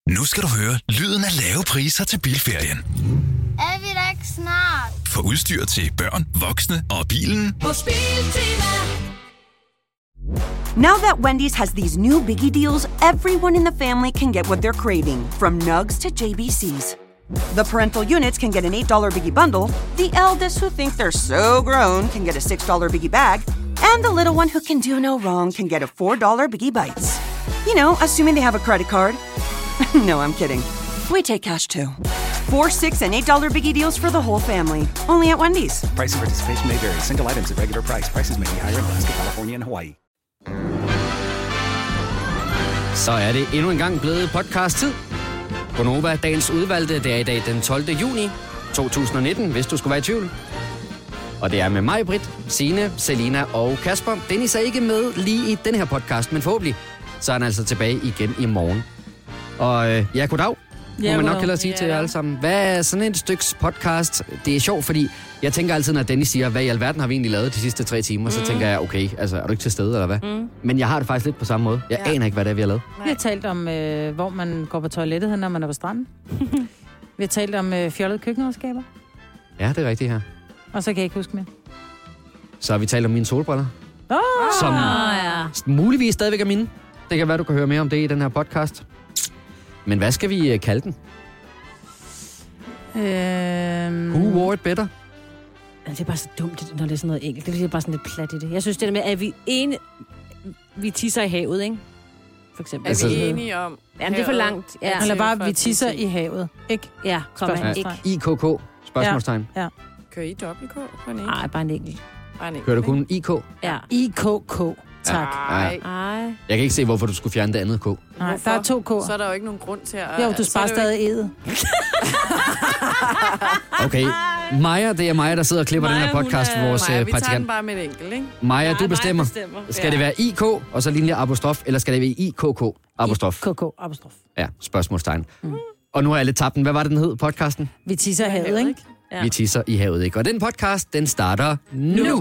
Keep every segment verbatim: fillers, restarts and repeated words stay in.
Nu skal du høre lyden af lave priser til bilferien. Er vi da ikke snart? For udstyr til børn, voksne og bilen. Hos Biltema. Now that Wendy's has these new biggie deals, everyone in the family can get what they're craving, from nugs to J B Cs. The parental units can get an eight dollar biggie bundle, the eldest who think they're so grown can get a six dollar biggie bag, and the little one who can do no wrong can get a four dollar biggie bites. You know, assuming they have a credit card. No, I'm kidding. We take cash too. Four, six, and eight dollar biggie deals for the whole family. Only at Wendy's. Price and participation may vary. Single items at regular price. Prices may be higher in Alaska, California, and Hawaii. Så er det endnu en gang blevet podcast-tid. Gonova, dagens udvalgte, det er i dag den tolvte juni to tusind nitten, hvis du skulle være i tvivl. Og det er med mig, Britt, Signe, Selina og Kasper. Dennis er ikke med lige i denne her podcast, men forhåbentlig så er han altså tilbage igen i morgen. Og øh, ja, goddag, må ja, man nok hellere sige ja. til jer alle sammen. Hvad er sådan et styks podcast? Det er sjovt, fordi jeg tænker altid, når Dennis siger, hvad i alverden har vi egentlig lavet de sidste tre timer, mm. så tænker jeg, okay, altså er du ikke til stede, eller hvad? Mm. Men jeg har det faktisk lidt på samme måde. Jeg ja. aner ikke, hvad det er, vi har lavet. Vi har talt om, øh, hvor man går på toilettet, når man er på stranden. Vi har talt om øh, fjollede køkkenredskaber. Ja, det er rigtigt her. Og så kan jeg ikke huske mere. Så har vi talt om mine solbriller. Oh, som ja. muligvis stadigvæk er mine. Det kan være, du kan høre mere om det i den her podcast. Men hvad skal vi kalde den? Øhm... Who wore it better? Det er bare så dumt, når det er sådan noget enkelt. Det er bare sådan lidt plat i det. Jeg synes, det der med, at vi ene... Vi tisser i havet, ikke? For eksempel. Er altså, vi enige om? Jamen, det er for langt. Ja. Eller bare, vi tisser i havet, ikke? Ja, kom ja. ikke. I K K? Spørgsmålstegn. Ja. ja. Kører I dobbelt K på en enkelt? Nej, bare en enkelt. Bare en enkelt. Kører du kun I K? Ja. I K K. Tak. Nej. Nej. Jeg kan ikke se, hvorfor du skulle fjerne det andet K. Nej, der er to K'er. Så er der jo ikke nogen grund til at... Jo, du sparer stadig ædet. Okay. Maja, det er Maja, der sidder og klipper Maja, den her podcast for vores Maja, praktikant. vi tager den bare med et enkelt, ikke? Maja, Nej, du bestemmer. Maja bestemmer. Skal ja. det være I K, og så linje apostrof, eller skal det være I K K apostrof? I K K apostrof. Ja, spørgsmålstegn. Mm. Og nu har jeg lidt tabt den. Hvad var det, den hed, podcasten? Vi tisser i havet, ikke? Ja. Vi tisser i havet, ikke? Og den podcast, den starter nu. nu.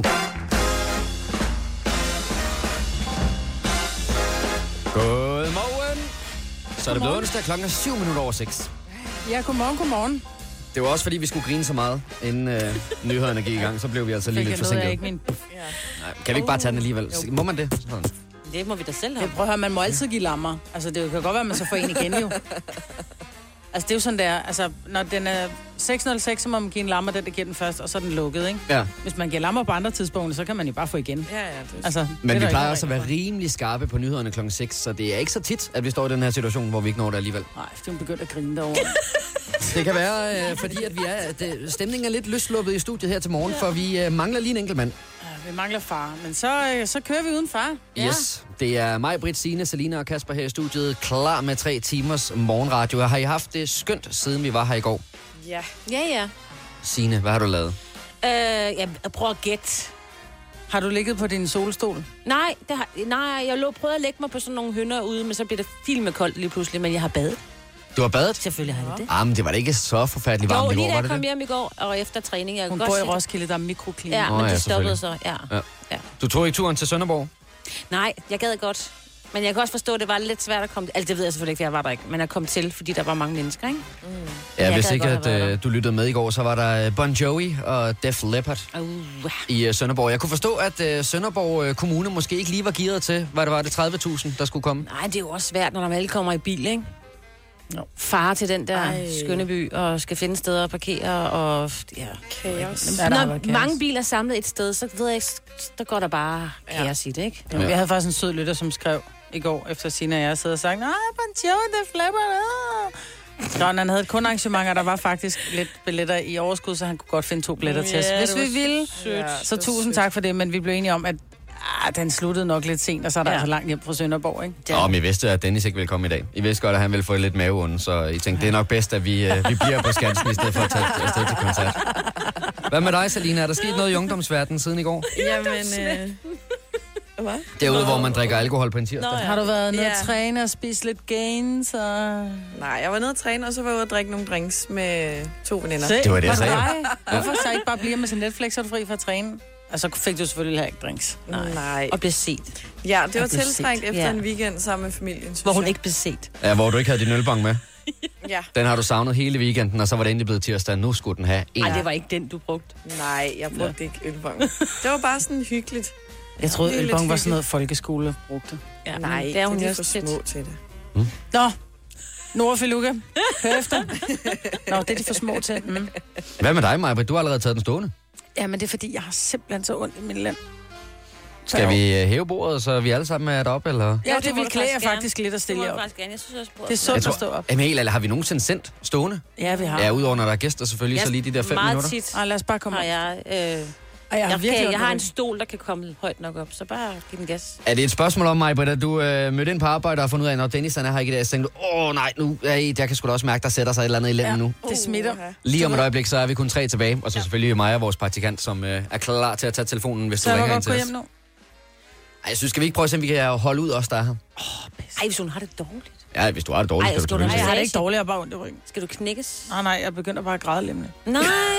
Godmorgen. Så er det blevet onsdag, klokken er syv minutter over seks. Ja, godmorgen, godmorgen. Det var også fordi, vi skulle grine så meget, inden øh, nyhederne gik i gang. Så blev vi altså lige lidt forsinket. Ikke min... ja. Nej, kan vi ikke bare tage den alligevel? Jo. Må man det? Sådan. Det må vi da selv have. Prøv at høre, man må altid give lammer. Altså, det kan godt være, at man så får en igen, jo. Altså, det er jo sådan der, altså, når den er seks nul seks, så må man give en lammer, den der giver den først, og så er den lukket, ikke? Ja. Hvis man giver lammer på andre tidspunkter, så kan man jo bare få igen. Ja, ja. Det altså, men vi plejer også at være rimelig skarpe på nyhederne klokken seks, så det er ikke så tit, at vi står i den her situation, hvor vi ikke når det alligevel. Nej, det er begyndt at grine derovre. Det kan være, øh, fordi at vi er, at øh, stemningen er lidt løsluppet i studiet her til morgen, for vi øh, mangler lige en enkelt mand. Ja, vi mangler far, men så, øh, så kører vi uden far. Yes, ja. Det er mig, Britt, Signe, Selina og Kasper her i studiet, klar med tre timers morgenradio. Har I haft det skønt, siden vi var her i går? Ja. Ja, ja. Signe, hvad har du lavet? Øh, jeg prøver at gætte. Har du ligget på din solstol? Nej, det har, nej, jeg lå prøvet at lægge mig på sådan nogle hønder ude, men så bliver det filmekoldt lige pludselig, men jeg har badet. Du har badet? Selvfølgelig har jeg det. Ah, men det var da ikke så forfærdeligt varmt i går, var det? Jo, lige da jeg kom hjem i går, og efter træning. Jeg Hun bor i Roskilde, der er mikroklima. Ja, oh, men ja, det stoppede så, ja. ja. ja. Du tog ikke turen til Sønderborg? Nej, jeg gad godt. Men jeg kan også forstå, at det var lidt svært at komme til. Altså, det ved jeg selvfølgelig ikke, for jeg var der ikke. Men jeg kom til, fordi der var mange mennesker, ikke? Mm. Ja, hvis ikke, at øh, du lyttede med i går, så var der Bon Jovi og Def Leppard uh. i uh, Sønderborg. Jeg kunne forstå, at uh, Sønderborg uh, Kommune måske ikke lige var gearet til, hvad det var, det tredive tusind, der skulle komme. Nej, det er jo også svært, når der alle kommer i bil, ikke? No. Far til den der Ej. skønne by, og skal finde steder at parkere, og ja. Kaos. Når mange biler er samlet et sted, så ved jeg ikke, der går der bare kaos i det, ikke? Ja. Jeg havde faktisk en sød lytter, som skrev i går, efter Signe og jeg sidder og sagt, nej, Bon Jovi, det flipper. Nå, han havde et kundearrangement, og der var faktisk lidt billetter i overskud, så han kunne godt finde to billetter yeah, til os, hvis vi ville. Ja, så tusind sødt. Tak for det, men vi blev enige om, at ah, den sluttede nok lidt sent, og så er der ja. altså langt hjem fra Sønderborg, ikke? Ja. Og I vidste, at Dennis ikke ville komme i dag. I vidste godt, at han ville få lidt maveonde, så I tænkte, ja. det er nok bedst, at vi, uh, vi bliver på Skansen, i stedet for at tage afsted til koncert. Hvad med dig, Selina? Er der sket noget i ungdomsverdenen siden i går? Jamen, øh... Hvad? Derude, hvor man drikker alkohol på en tirsdag. Nå, ja. Har du været nede ja. at træne og spise lidt gains? Og... Nej, jeg var nede at træne, og så var jeg ude at drikke nogle drinks med to veninder. Det var det, jeg sagde. Hvorfor så ikke bare blive med sin Netflix, og fri for at træne? Og så fik du selvfølgelig heller ikke drinks. Nej. Nej. Og blev set. Ja, det var tiltrængt efter ja. en weekend sammen med familien. Hvor hun jeg. ikke blev set. Ja, hvor du ikke havde din ølbong med. Ja. Den har du savnet hele weekenden, og så var det endelig blevet tirsdag. Nu skulle den have en. Nej, det var ikke den, du brugte. Nej, jeg brugte ikke ølbong. Det var bare sådan hyggeligt. Jeg troede, det er lidt ølbong var sådan hyggeligt. noget, folkeskole brugte. Ja, Nej, det er hun det er jo for også tit. små til det. Mm. Nå, Nora Feluca, hør efter. Nå, det er de for små til. Mm. Hvad med dig, Maja? Du har allerede taget den stående. Ja, men det er fordi, jeg har simpelthen så ondt i min land. Skal vi øh, hæve bordet, så vi alle sammen er deroppe, eller? Ja, Jo, det, det må vil du klæde jer faktisk faktisk lidt at Det stille må jer jeg op. faktisk gerne. Jeg synes også, Det er sundt at stå op. Jamen helt, eller har vi nogensinde sendt stående? Ja, vi har. Ja, udover når der er gæster selvfølgelig, så lige de der fem meget minutter. tit Ej, lad os bare komme har op. jeg... Øh, Ej, jeg, har jeg, virkelig kan, ondt jeg i har en ryggen. stol, der kan komme højt nok op, så bare giv den gas. Er det et spørgsmål om mig, Britt, at du øh, mødte ind på arbejde og har fundet ud af, når Dennis han er her ikke i dag, så tænkte du, åh nej, nu er I, jeg kan sgu da også mærke, der sætter sig et eller andet i lænden nu. Det smitter. Uha. Lige om et øjeblik, så er vi kun tre tilbage, og så selvfølgelig Maja, vores praktikant, som øh, er klar til at tage telefonen, hvis Så du jeg må ringer ind godt gå til os. hjem nu. Ej, jeg synes, skal vi ikke prøve at se, om vi kan holde ud os, der er her? Ej, hvis hun har det dårligt. Ja, hvis du har det dårligt, Ej, skal du skal du selvfølgelig Nej, jeg til. har det ikke dårligt, jeg har bare ondt i ryggen. Skal du knækkes? Nej, nej, jeg begynder bare at græde nemlig. Nej!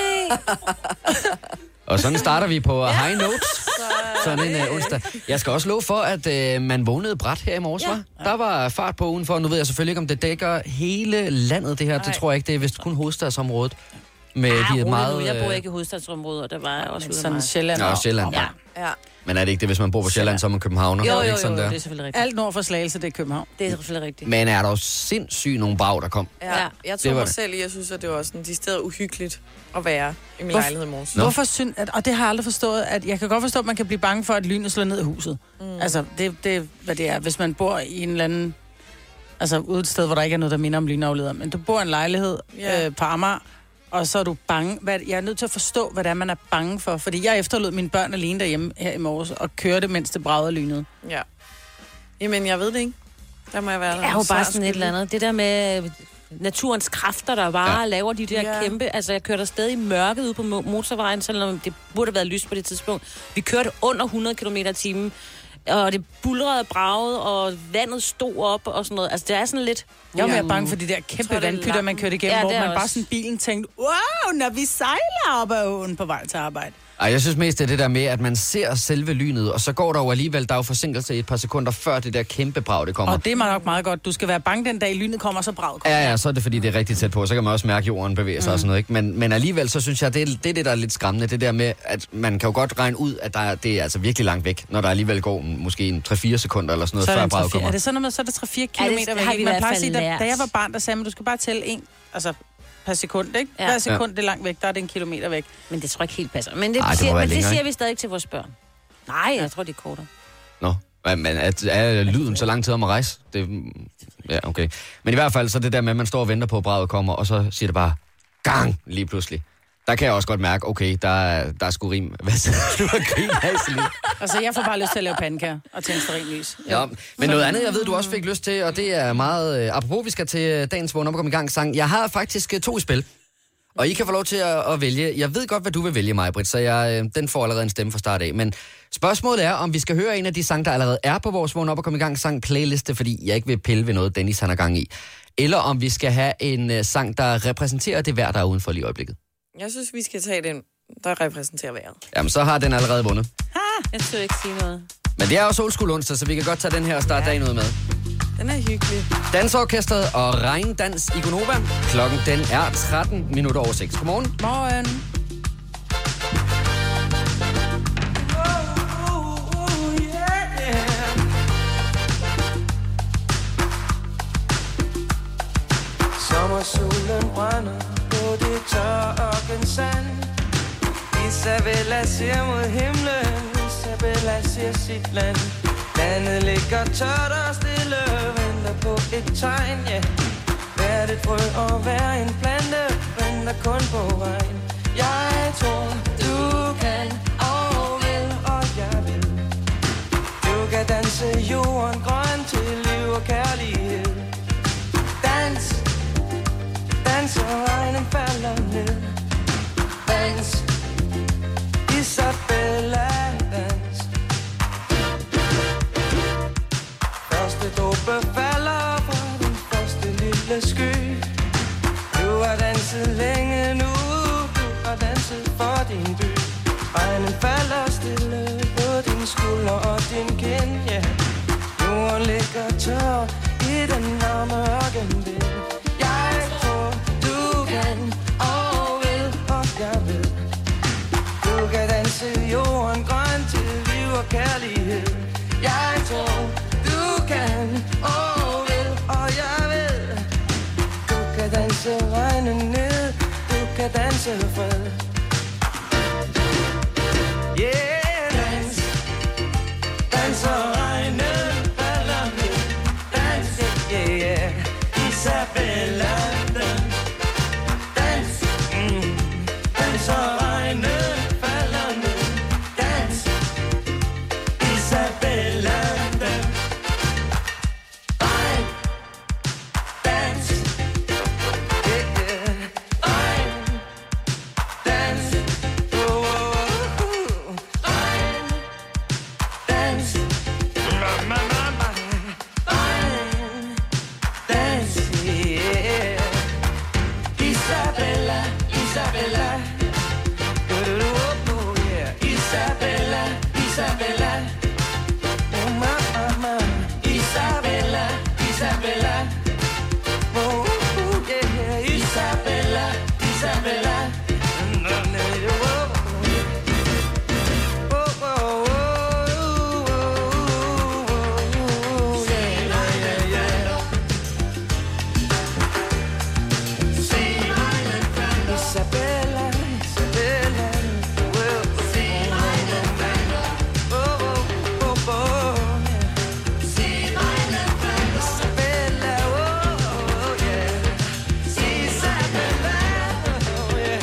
Og sådan starter vi på high notes, sådan en uh, onsdag. Jeg skal også love for, at uh, man vågnede bræt her i morges, ja. Var? Der var fart på udenfor. Nu ved jeg selvfølgelig ikke, om det dækker hele landet, det her. Nej. Det tror jeg ikke, det er vist kun hovedstadsområdet. Med Ah, de rolig meget, nu. Jeg bor øh, ikke i hovedstadsområdet, og der var jeg også ude Sådan meget. Sjælland. Nå, Sjælland. Ja. Ja. Men er det ikke det, hvis man bor på Sjælland, så er man københavner? Jo, Er jo, det jo, ikke sådan jo, der? det er selvfølgelig rigtigt. Alt nord for Slagelse, det er København. Det er selvfølgelig rigtigt. Men er der jo sindssygt nogle brag, der kom? Ja. Jeg Det tog var mig det. selv i, jeg synes, at det var sådan de steder uhyggeligt at være i min Hvorfor- lejlighed i morges. Nå. Hvorfor synd, at, og det har jeg aldrig forstået, at jeg kan godt forstå, at man kan blive bange for, at lynet slår ned i huset. Mm. Altså, det, det hvad det er, hvis man bor i en eller anden, altså ude et sted, hvor der ikke er noget, der minder om lynafleder, men du bor i en lejlighed Ja. øh, på Amager, og så er du bange. Hvad, jeg er nødt til at forstå, hvad det er, man er bange for, fordi jeg efterlod mine børn alene derhjemme her i morges, og kørte, mens det bragede lynet. Ja. Jamen, jeg ved det ikke. Der må jeg være Det er jo bare sådan et eller andet. Det der med naturens kræfter, der bare ja. laver de der Ja. ja. kæmpe... Altså, jeg kørte afsted i mørket ude på mo- motorvejen, selvom det burde have været lyst på det tidspunkt. Vi kørte under hundrede kilometer i timen, og det bulrede og bragede, og vandet stod op og sådan noget. Altså, det er sådan lidt... Jeg var mere bange for de der kæmpe tror, det er vandpytter, man kørte igennem, Ja, hvor det er man bare også. sådan bilen tænkte, wow, når vi sejler op ad åen på vej til arbejde. Ej, jeg synes mest, det er det der med, at man ser selve lynet, og så går der jo alligevel, der er jo forsinkelse i et par sekunder, før det der kæmpe brag, det kommer. Og det er nok meget godt. Du skal være bange den dag, lynet kommer, så braget kommer. Ja, ja, så er det fordi, det er rigtig tæt på. Så kan man også mærke, at jorden bevæger sig mm. og sådan noget. Ikke? Men, men alligevel, så synes jeg, det er, det er det, der er lidt skræmmende. Det der med, at man kan jo godt regne ud, at der er, det er altså virkelig langt væk, når der alligevel går måske en tre fire sekunder eller sådan noget, Så er, før det braget tre, kommer. er det sådan noget med, så er det tre fire Ja, det kilometer har væk? vi i Man hvert plejer at fald sige, da, lært. da jeg var barn, der sagde man, du skal bare tælle en, altså per sekund, ikke? Ja. Hver sekund, det er langt væk, der er det en kilometer væk. Men det tror jeg ikke helt passer. Men det, Ej, det må siger, være men det længere, siger ikke? vi stadig til vores børn. Nej, jeg tror, det er kortere. Nå, men er, er lyden så lang tid om at rejse? Det, ja, okay. Men i hvert fald, så det der med, at man står og venter på, at braget kommer, og så siger det bare, gang, lige pludselig. Der kan jeg også godt mærke, okay, der er, der er sgu rim. Hvad siger du? Du har grint af, Celine. Altså, jeg får bare lyst til at lave pandekager og tænde stearinlys. Ja, men noget andet, jeg ved, du også fik lyst til, og det er meget... Øh, apropos, vi skal til dagens vågen op og komme i gang sang. Jeg har faktisk øh, to i spil, og I kan få lov til at, at vælge. Jeg ved godt, hvad du vil vælge, Maj-Brit, så jeg, øh, den får allerede en stemme fra start af. Men spørgsmålet er, om vi skal høre en af de sange, der allerede er på vores vågen op og komme i gang sang playliste, fordi jeg ikke vil pille ved noget, Dennis han har gang i. Eller om vi skal have en øh, sang, der repræsenterer det vejr, der er udenfor lige i øjeblikket. Jeg synes, vi skal tage den, der repræsenterer vejret. Jamen, så har den allerede vundet. Jeg skal ikke sige noget. Men det er også old school onsdag, så vi kan godt tage den her og starte ja. dagen ud med. Den er hyggelig. Dansorkestret og regndans i Gonova. Klokken den er tretten minutter over seks. Godmorgen. Morgen. Sommersolen brænder på det tørre ørkensand. Isabella ser mod himlen, Isabella ser sit land. Landet ligger tørt og stille, venter på et tegn, ja. Hvert et frø og hver en plante, venter kun på regn. Jeg tror, du kan og vil, og jeg vil. Du kan danse jorden grøn til liv og kærlighed. Dans, dans og regnen falder ned. Dans, Isabella, dans. Første dråbe falder fra den første lille sky. Du har danset længe nu, du har danset for din by. Regnen falder stille på din skulder og din kind, ja. Jorden ligger tør i den varme ørkenvind. Jeg skal danse fred. Yeah, dans. Dans og regnen falder ned. Dans, yeah, yeah. Isabella, dans. Dans, mm. Dans og regnen falder ned. Dans. Isabella, dans. Regn. Dans. Yeah, yeah. Regn. Dans. Oh, oh, oh. Regn. Dans. Ma, ma, ma, ma. Regn. Dans. Yeah. Isabella, Isabella. Oh, oh, yeah. Isabella, Isabella. Oh, ma, ma, ma. Isabella, Isabella. Oh, oh, yeah. Isabella, Isabella. Oh, oh, oh, oh, oh, yeah, yeah, yeah. Isabella, Isabella. Oh, oh, oh, oh, oh, yeah. Isabella, oh, oh, yeah. Isabella, oh, yeah.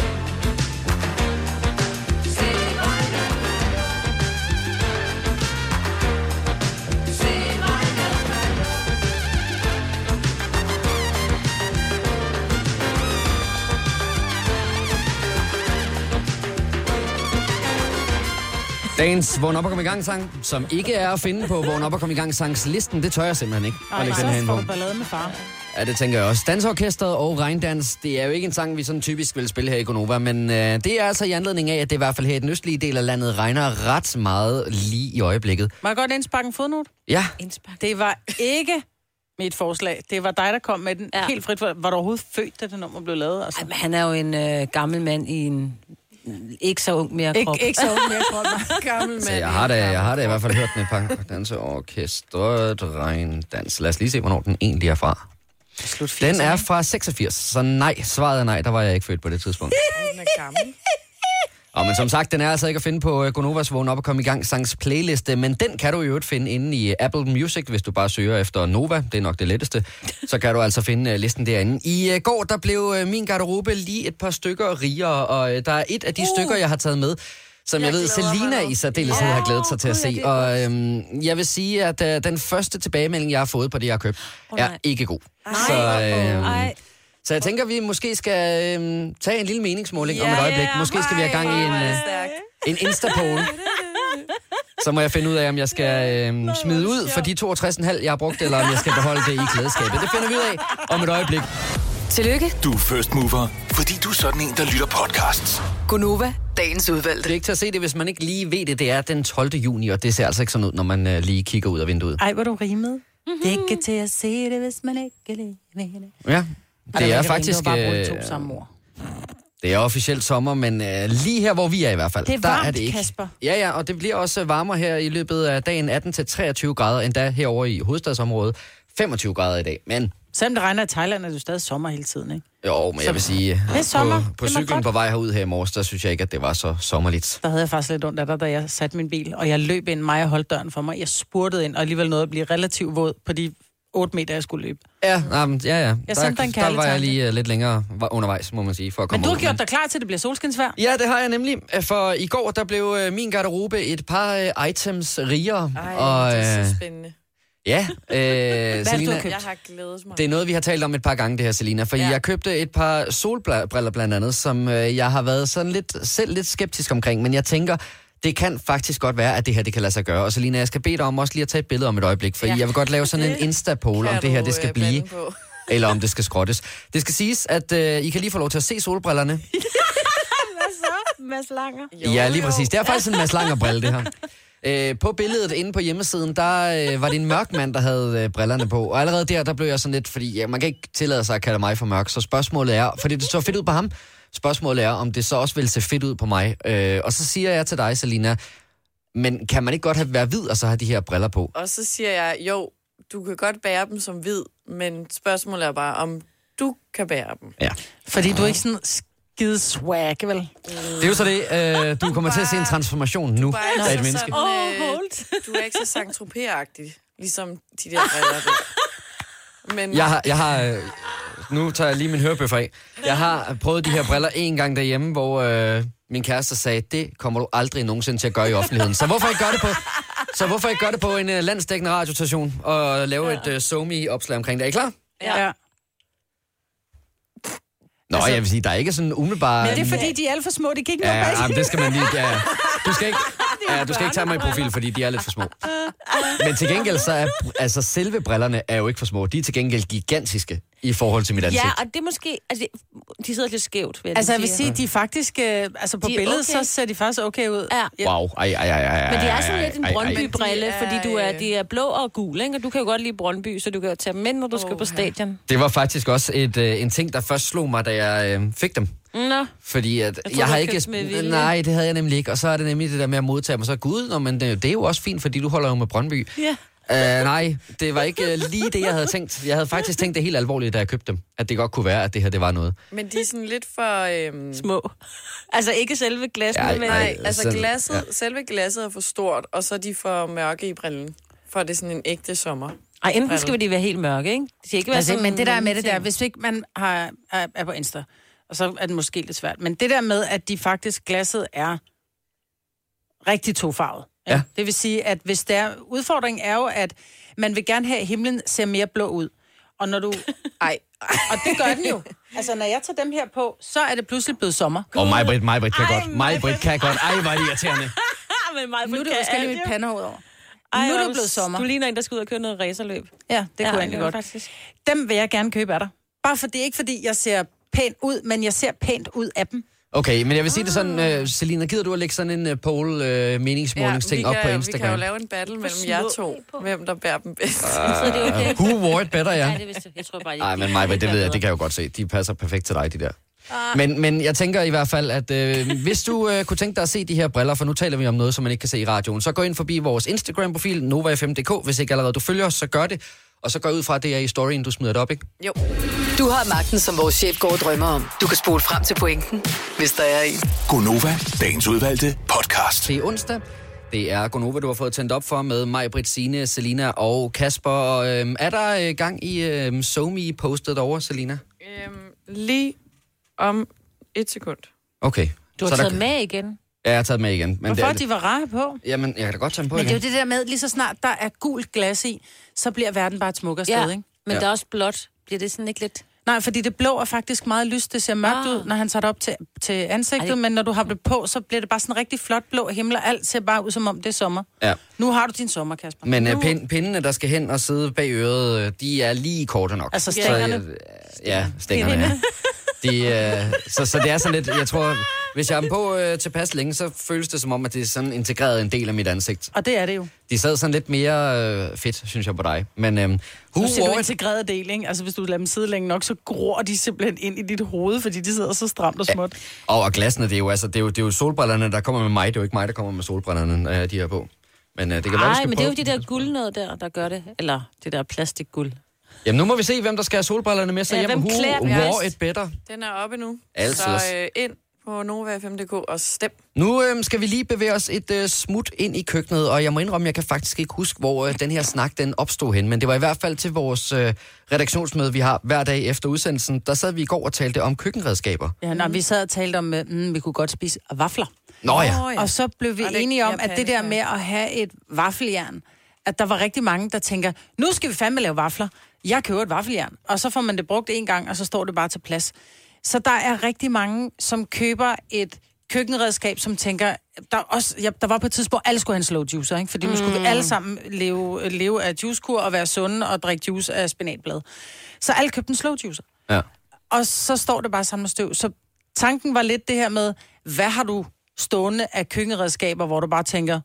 Dagens Vågn op og kom i gang sang, som ikke er at finde på Vågn op og kom i gang sangs listen, det tør jeg simpelthen ikke. Ej, lægge den så herinde får på. du ballade med far. Ja, det tænker jeg også. Dansorkestret og regndans, det er jo ikke en sang, vi sådan typisk vil spille her i Gonova, men øh, det er altså i anledning af, at det i hvert fald her i den østlige del af landet regner ret meget lige i øjeblikket. Må jeg godt indsparke en fodnote? Ja, Det var ikke mit forslag. Det var dig, der kom med den Ja. helt frit. For, var du overhovedet født, da det nummer blev lavet? Altså? Ej, men han er jo en øh, gammel mand i en ikke så ung mere krop. Ikke, ikke så ung mere krop. Gammel så mand. jeg har, da, jeg har da i hvert fald hørt den et par dansorkestret regndans. Lad os lige se, hvornår den egentlig er fra. Slut Den er fra seksogfirs, så nej, svaret er nej, der var jeg ikke født på det tidspunkt. Den er gammel. Og men som sagt, den er altså ikke at finde på Gonovas Vågn op og komme i gang sangs playliste, men den kan du jo øvrigt finde inde i Apple Music, hvis du bare søger efter Nova. Det er nok det letteste. Så kan du altså finde listen derinde. I uh, går, der blev uh, min garderobe lige et par stykker rigere, og uh, der er et af de uh. stykker, jeg har taget med, som jeg, jeg ved, Selina i særdeleshed ja. har glædet sig til at se. Og øhm, jeg vil sige, at øh, den første tilbagemelding, jeg har fået på det, jeg har købt, oh, er ikke god. Ej. Så, øhm, Ej. så jeg tænker, vi måske skal øhm, tage en lille meningsmåling ja, om et øjeblik. Måske skal vi have gang i en, øh, en Insta-poll. Så må jeg finde ud af, om jeg skal øhm, smide ud for de toogtres komma fem, jeg har brugt, eller om jeg skal beholde det i klædeskabet. Det finder vi ud af om et øjeblik. Tillykke. Du er first mover, fordi du er sådan en, der lytter podcasts. Gonova, dagens udvalgte. Det er ikke til at se det, hvis man ikke lige ved det. Det er den tolvte juni, og det ser altså ikke sådan ud, når man øh, lige kigger ud af vinduet. Ej, hvor du rimede. Mm-hmm. Det er ikke til at se det, hvis man ikke lige ved det. Ja, det Ej, er ikke faktisk... rime, det var bare øh, brugt to samme ord. Det er officielt sommer, men øh, lige her, hvor vi er i hvert fald, Det er der varmt, er det ikke. Kasper. Ja, ja, og det bliver også varmere her i løbet af dagen, atten til treogtyve grader, endda herovre i hovedstadsområdet, femogtyve grader i dag. Men Selvom det regner i Thailand, er det jo stadig sommer hele tiden, ikke? jo, men jeg vil sige, Det er sommer. på, på Det er cyklen godt. på vej herud her i morges, der synes jeg ikke, at det var så sommerligt. Der havde jeg faktisk lidt ondt af dig, da jeg satte min bil, og jeg løb ind, mig og holdt døren for mig. Jeg spurtede ind, og alligevel nåede at blive relativt våd på de otte meter, jeg skulle løbe. Ja, jamen, ja, ja. Jeg Der, sendte dig en der kærlig var jeg tanke. lige uh, lidt længere undervejs, må man sige, for at komme Men du har ud. gjort dig klar til, at det bliver solskinsvejr? Ja, det har jeg nemlig. For i går, der blev øh, min garderobe et par øh, items rigere. Ej, og, det er øh, så spændende. Ja, øh, du Selina, har købt? Jeg har glædet mig. det er noget, vi har talt om et par gange, det her, Selina. For ja. jeg købte et par solbriller blandt andet, som øh, jeg har været sådan lidt, selv lidt skeptisk omkring. Men jeg tænker, det kan faktisk godt være, at det her det kan lade sig gøre. Og Selina, jeg skal bede dig om også lige at tage et billede om et øjeblik. For ja. jeg vil godt lave sådan en Insta-poll, om det her det skal blive, eller om det skal skrottes. Det skal siges, at øh, I kan lige få lov til at se solbrillerne. Hvad så? Mads Langer? Ja, lige præcis. Det er faktisk en Mads Langer-brille, det her. Øh, på billedet inde på hjemmesiden, der øh, var det en mørk mand, der havde øh, brillerne på. Og allerede der, der blev jeg sådan lidt, fordi ja, man kan ikke tillade sig at kalde mig for mørk. Så spørgsmålet er, fordi det så fedt ud på ham, spørgsmålet er, om det så også vil se fedt ud på mig. Øh, og så siger jeg til dig, Selina, men kan man ikke godt have været hvid, og så have de her briller på? Og så siger jeg, jo, du kan godt bære dem som hvid, men spørgsmålet er bare, om du kan bære dem. Ja. Fordi du er ikke sådan givet swag, vel? Det er jo så det, øh, du kommer til at se en transformation nu af et menneske. Åh, oh, du er ikke så Saint-Tropez-agtig, ligesom de der briller der. Men... Jeg har, jeg har øh, nu tager jeg lige min hørebøffer af. Jeg har prøvet de her briller en gang derhjemme, hvor øh, min kæreste sagde, det kommer du aldrig nogensinde til at gøre i offentligheden. Så hvorfor ikke gøre det på, så hvorfor ikke gøre det på en uh, landsdækkende radiostation og lave ja. et uh, SoMe-opslag omkring det? Er I klar? Ja. Nå, altså, jeg vil sige, der er ikke sådan umiddelbart... Men det er fordi, de er alt for små, de kan ikke ja, nå ja, men det skal man lige... Ja. Du skal ikke, ja, du skal ikke tage mig i profil, fordi de er lidt for små. Men til gengæld så er... Altså, selve brillerne er jo ikke for små. De er til gengæld gigantiske i forhold til mit ansigt. Ja, og det er måske... Altså, de sidder lidt skævt, vil jeg Altså, jeg vil sige. sige, de er faktisk... Øh, altså, på billedet, okay. så ser de faktisk okay ud. Ja. Wow. Ej, ej, ej, ej, men det er sådan ej, lidt en ej, ej, Brøndby-brille, ej. fordi du er, de er blå og gul, ikke? Og du kan jo godt lide Brøndby, så du kan jo tage dem ind, når du skal oh, på stadion. Det var faktisk også et, øh, en ting, der først slog mig, da jeg øh, fik dem. Nå. Fordi at jeg, tror, jeg har du ikke... med vilje. Nej, det havde jeg nemlig ikke. Og så er det nemlig det der med at modtage mig. Så gud, nå, men det, det er jo også fint, fordi du holder jo med Brøndby. Ja. Uh, nej, det var ikke uh, lige det, jeg havde tænkt. Jeg havde faktisk tænkt det helt alvorligt, da jeg købte dem. At det godt kunne være, at det her det var noget. Men de er sådan lidt for... Øhm... Små. Altså ikke selve glasset, Ja, men... Nej, altså sådan, glasset, ja. selve glasset er for stort, og så er de for mørke i brillen. For det er sådan en ægte sommer. Ej, enten skal de være helt mørke, ikke? Det skal ikke være altså, sådan... men det der med det der, hvis ikke man har, er, er på Insta, og så er det måske lidt svært. Men det der med, at de faktisk glasset er rigtig tofarvet. Ja. Det vil sige, at hvis der udfordringen er jo, at man vil gerne have, at himlen ser mere blå ud. Og når du... Ej. Og det gør den jo. Altså, når jeg tager dem her på, så er det pludselig blevet sommer. Og Maj-Brit, Maj-Brit kan godt. Maj-Brit kan godt. Ej, hvor er det irriterende. Men Maj-Brit nu er det forskelligt mit pandehår over. Ej, nu er det blevet sommer. Du ligner en, der skal ud og køre noget racerløb. Ja, det ja, kunne jeg egentlig godt. Faktisk. Dem vil jeg gerne købe af dig. Bare for det er ikke, fordi jeg ser pænt ud, men jeg ser pænt ud af dem. Okay, men jeg vil sige det sådan, uh, Selina, gider du at lægge sådan en uh, poll uh, meningsmålingsting ja, op kan, på Instagram? Vi kan jo lave en battle mellem jer to, hvem der bærer dem bedst. Uh, okay. Who wore it better, ja? Nej, det vidste jeg. tror bare, Nej, men Maj-Brit, det ved jeg, det kan jeg jo godt se. De passer perfekt til dig, de der. Ah. Men, men jeg tænker i hvert fald, at øh, hvis du øh, kunne tænke dig at se de her briller, for nu taler vi om noget, som man ikke kan se i radioen, så gå ind forbi vores Instagram-profil, Nova F M punktum d k. Hvis ikke allerede du følger os, så gør det. Og så går ud fra, at det er i storyen, du smider det op, ikke? Jo. Du har magten, som vores chef går og drømmer om. Du kan spole frem til pointen, hvis der er en. Gonova, dagens udvalgte podcast. Det er onsdag. Det er Gonova, du har fået tændt op for med Maj-Brit, Signe, Selina og Kasper. Og, øh, er der øh, gang i øh, SoMe-postet derovre, Selina? Øhm, lige om et sekund. Okay. Du har så taget der... med igen? Ja, jeg har taget med igen. Men hvorfor det, de var rare på? Jamen, jeg kan da godt tage dem på men igen. Men det er jo det der med, lige så snart der er gult glas i, så bliver verden bare et smukkere ja, sted, ikke? men ja. der er også blåt. Bliver det sådan ikke lidt... Nej, fordi det blå er faktisk meget lyst. Det ser mørkt ah. ud, når han tager det op til, til ansigtet, det... men når du har det på, så bliver det bare sådan en rigtig flot blå himmel, og alt ser bare ud, som om det er sommer. Ja. Nu har du din sommer, Kasper. Men nu... pind, pindene, der skal hen og sidde bag øret, de er lige korte nok. Altså stængerne? Så, ja, stængerne, ja. De, øh, så, så det er sådan lidt, jeg tror, hvis jeg er på øh, tilpas længe, så føles det som om, at det er sådan integreret en del af mit ansigt. Og det er det jo. De sad sådan lidt mere øh, fedt, synes jeg, på dig. Men øh, nu siger du it... integreret del, ikke? Altså, hvis du lader dem sidde længe nok, så gror de simpelthen ind i dit hoved, fordi de sidder så stramt og småt. Ja. Og, og glassene, det er, jo, altså, det, er jo, det er jo solbrillerne, der kommer med mig. Det er jo ikke mig, der kommer med solbrillerne, når jeg de her på. Men øh, det kan Ej, være, men det er jo de der guldnød der, der gør det. Eller det der plastikguld. Jamen, nu må vi se, hvem der skal have solbrillerne med sig ja, hjem. Hvem klæder Who wore it better? Den er oppe nu. Altid. Så øh, ind på Nova F M punktum d k og stem. Nu øh, skal vi lige bevæge os et øh, smut ind i køkkenet, og jeg må indrømme, jeg kan faktisk ikke huske, hvor øh, den her snak den opstod hen, men det var i hvert fald til vores øh, redaktionsmøde, vi har hver dag efter udsendelsen. Der sad vi i går og talte om køkkenredskaber. Ja, når vi sad og talte om, at mm, vi kunne godt spise vafler. Nå ja. Og så blev vi enige om, at det der med at have et vaffeljern, at der var rigtig mange, der tænker, nu skal vi fandme lave vafler. Jeg køber et vaffeljern, og så får man det brugt en gang, og så står det bare til plads. Så der er rigtig mange, som køber et køkkenredskab, som tænker, der, også, ja, der var på et tidspunkt, alle skulle have en slow juicer, ikke? Fordi mm. nu skulle vi alle sammen leve, leve af juicekur og være sunde og drikke juice af spinatblad. Så alle købte en slow juicer. Ja. Og så står det bare samlet støv. Så tanken var lidt det her med, hvad har du stående af køkkenredskaber, hvor du bare tænker,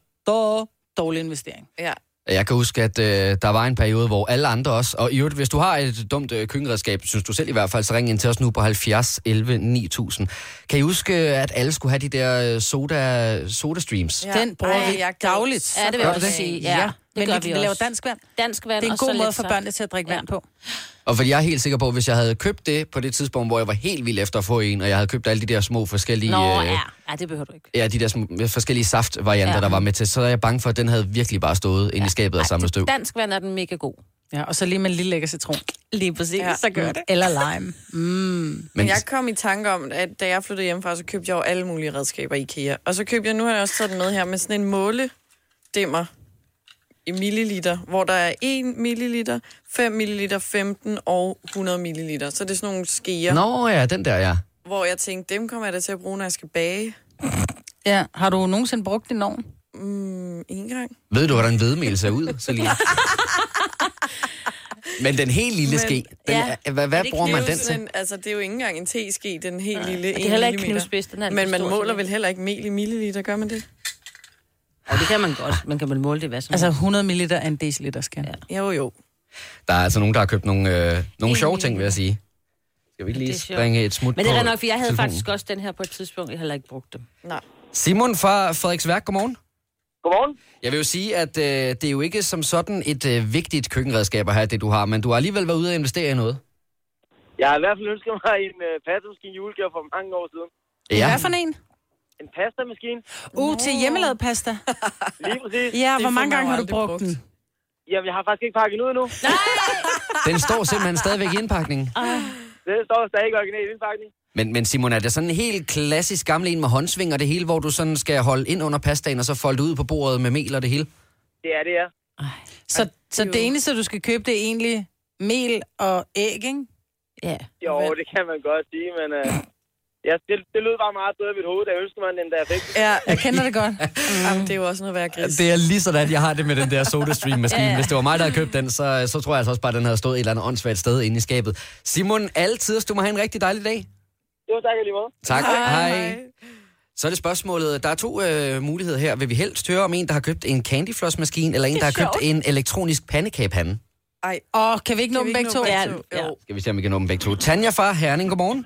dårlig investering. Ja. Jeg kan huske, at øh, der var en periode, hvor alle andre også, og i øvrigt, hvis du har et dumt øh, køkkenredskab, synes du selv i hvert fald, så ring ind til os nu på halvfjerds elleve ni tusind. Kan I huske, at alle skulle have de der soda, soda streams? Ja. Den bruger Ej, vi dagligt. Ja, det vil jeg også sige. Ja, ja. Det Men gør vi, vi vi også. laver dansk vand. Dansk vand. Det er en og god så måde lidt for børnene til at drikke ja. vand på. Og fordi jeg er helt sikker på, at hvis jeg havde købt det på det tidspunkt, hvor jeg var helt vild efter at få en, og jeg havde købt alle de der små forskellige... Nå, øh, ja. Ja, det behøver du ikke. Ja, de der små, forskellige saftvarianter, ja. der var med til, så er jeg bange for, at den havde virkelig bare stået ja. inde i skabet og samlet støv. Dansk vand er den mega god. Ja, og så lige med en lille lækker citron. Lige præcis, ja. Så gør det. Eller lime. Mm. Men, Men jeg kom i tanke om, at da jeg flyttede hjemmefra, så købte jeg jo alle mulige redskaber i IKEA. Og så købte jeg, nu har jeg også taget den med her, med sådan en måledæmmer i milliliter, hvor der er en milliliter, fem milliliter, femten og hundrede milliliter. Så det er sådan nogle skeer. Nå ja, den der, ja. Hvor jeg tænkte, dem kommer jeg da til at bruge, når jeg skal bage. Ja, har du nogensinde brugt din ovn? Mm, en gang. Ved du, hvordan hvedemel ser ud, Selina? Men den helt lille ske, den, ja. er, hvad, hvad bruger man den til? En, altså, det er jo ikke engang en teske, den helt Nej. lille. Det er heller ikke knivspids, den er. Men man måler vel heller ikke mel i milliliter, gør man det? Ja, det kan man godt. Man kan vel måle det, hvad som Altså hundrede milliliter er en deciliter, skal. Ja. Jo, jo. Der er altså nogen, der har købt nogle, øh, nogle sjove ting, vil jeg sige. Skal vi ikke lige springe et smut på? Men det er nok, for jeg havde telefonen. faktisk også den her på et tidspunkt. Jeg har heller ikke brugt dem. Nej. Simon fra Frederiksværk, godmorgen. Godmorgen. Jeg vil jo sige, at øh, det er jo ikke som sådan et øh, vigtigt køkkenredskab at have det, du har, men du har alligevel været ude og investere i noget. Jeg har i hvert fald ønsket mig en øh, pastamaskine julegave for mange år siden. Ja. Hvad for en? En pastamaskine. Uh, til hjemmelavet pasta. Lige præcis. Ja, hvor mange gange har du brugt, brugt den? Jamen, jeg har faktisk ikke pakket den ud endnu. Den står simpelthen stadigvæk i indpakningen. Det står stadig original i indpakning. Men, men Simon, er det sådan en helt klassisk gammel en med håndsving og det hele, hvor du sådan skal holde ind under pastaen og så folde ud på bordet med mel og det hele? Det er det, ja. Så, så det eneste, du skal købe, det er egentlig mel og æg, ikke? Ja. Jo, det kan man godt sige, men øh, ja, det, det lød bare meget bedre i mit hoved, da jeg ønskede mig den, da jeg fik det. Ja, jeg kender det godt. Mm. Jamen, det er jo også noget værd gris. Det er lige sådan, jeg har det med den der SodaStream-maskine. ja, ja. Hvis det var mig, der havde købt den, så, så tror jeg altså også bare, at den havde stået et eller andet åndssvagt sted inde i skabet. Simon, altid, du må have en rigtig dejlig dag. Jo, tak lige måde. Tak, hej. hej. Så er det spørgsmålet. Der er to øh, muligheder her. Vil vi helst høre om en, der har købt en candyfloss-maskine, eller en, der har købt en elektronisk pandekagepande? Ej. Åh, kan vi ikke nå dem begge to? Ja, ja. Skal vi se, om vi kan nå dem begge to. Tanja fra Herning, godmorgen.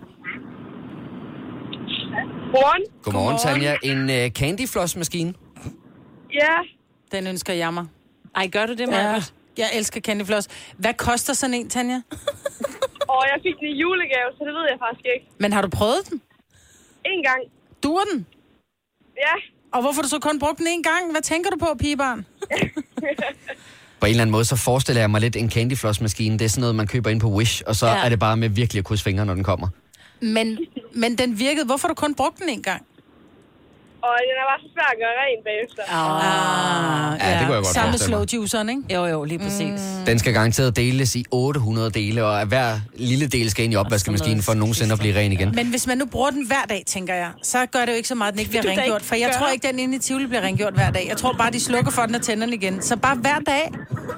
Godmorgen. Godmorgen, Tanja. En øh, candyfloss-maskine? Ja. Den ønsker jeg mig. Ej, gør du det, Ja. Marcus? Jeg elsker candyfloss. Hvad koster sådan en, Tanja? Og jeg fik den i julegave, så det ved jeg faktisk ikke. Men har du prøvet den? En gang. Duer den? Ja. Og hvorfor har du så kun brugt den en gang? Hvad tænker du på, pigebarn? På en eller anden måde, så forestiller jeg mig lidt en candyfloss-maskine. Det er sådan noget, man køber ind på Wish, og så ja. er det bare med virkelig at krydse fingre, når den kommer. Men, men den virkede. Hvorfor har du kun brugt den en gang? Og den er bare så svær at gøre ren bagefter. Ah, ja, det kunne jeg godt samme forestille mig. slow juiceren, ikke? Jo, jo, lige præcis. Mm. Den skal garanteret deles i otte hundrede dele, og hver lille del skal ind i opvaskemaskinen for nogensinde at blive ren igen. Men hvis man nu bruger den hver dag, tænker jeg, så gør det jo ikke så meget, at den ikke bliver rengjort. For jeg gør. tror ikke, den inde i Tivoli bliver rengjort hver dag. Jeg tror bare, de slukker for den og tænder den igen. Så bare hver dag.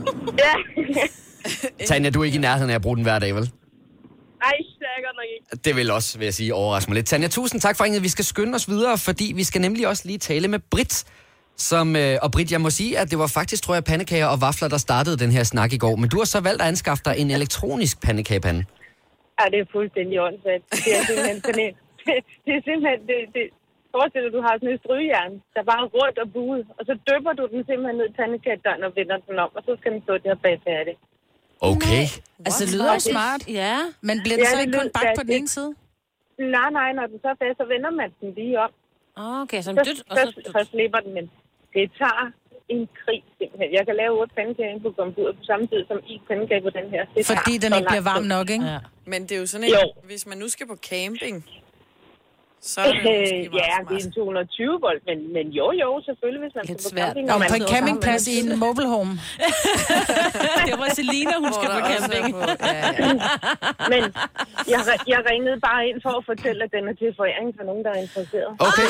Ja. Tanja, du er ikke i nærheden af at bruge den hver dag, vel? Nej, det er jeg godt nok ikke. Det vil også, vil jeg sige, overraske mig lidt. Tanja, tusind tak for ringet. Vi skal skynde os videre, fordi vi skal nemlig også lige tale med Britt. Som, øh, og Britt, jeg må sige, at det var faktisk, tror jeg, pandekager og vafler, der startede den her snak i går. Men du har så valgt at anskaffe dig en elektronisk pandekagepande. Ja, det er fuldstændig åndssvagt. Det er simpelthen sådan en... Det er simpelthen... Det, det, forestil dig, at du har sådan et strygejern, der bare er rundt og buet, og så dypper du den simpelthen ned i pandekagedøren og vender den om, og så skal den stå der bag færdig. Okay. What? Altså, det lyder jo smart. Ja. Men bliver den Ja, så det ikke kun lyder- bagt ja, på den det- ene side? Nej, nej, når den så er fast, så vender man den lige om. Okay, så Så, dødt, og så, så... så slipper den, men det tager en krig simpelthen. Jeg kan lave otte pandekager på computer på samme tid som en pandekage på den her. Det Fordi tager den så ikke bliver lang varm tid. nok, ikke? Ja. Men det er jo sådan en, Jo. hvis man nu skal på camping, så er det jo måske Øh, meget ja, det er smart. en to hundrede og tyve volt, men, men jo, jo, selvfølgelig, hvis man Lidt skal på svært. camping. Og man på en sidder campingplads i sammen en mobile home. Det var Selina, hun skal Hvor på der også er camping. på- Ja, ja. med- Men jeg, jeg ringede bare ind for at fortælle, at den er til foræring for nogen, der er interesseret. Okay.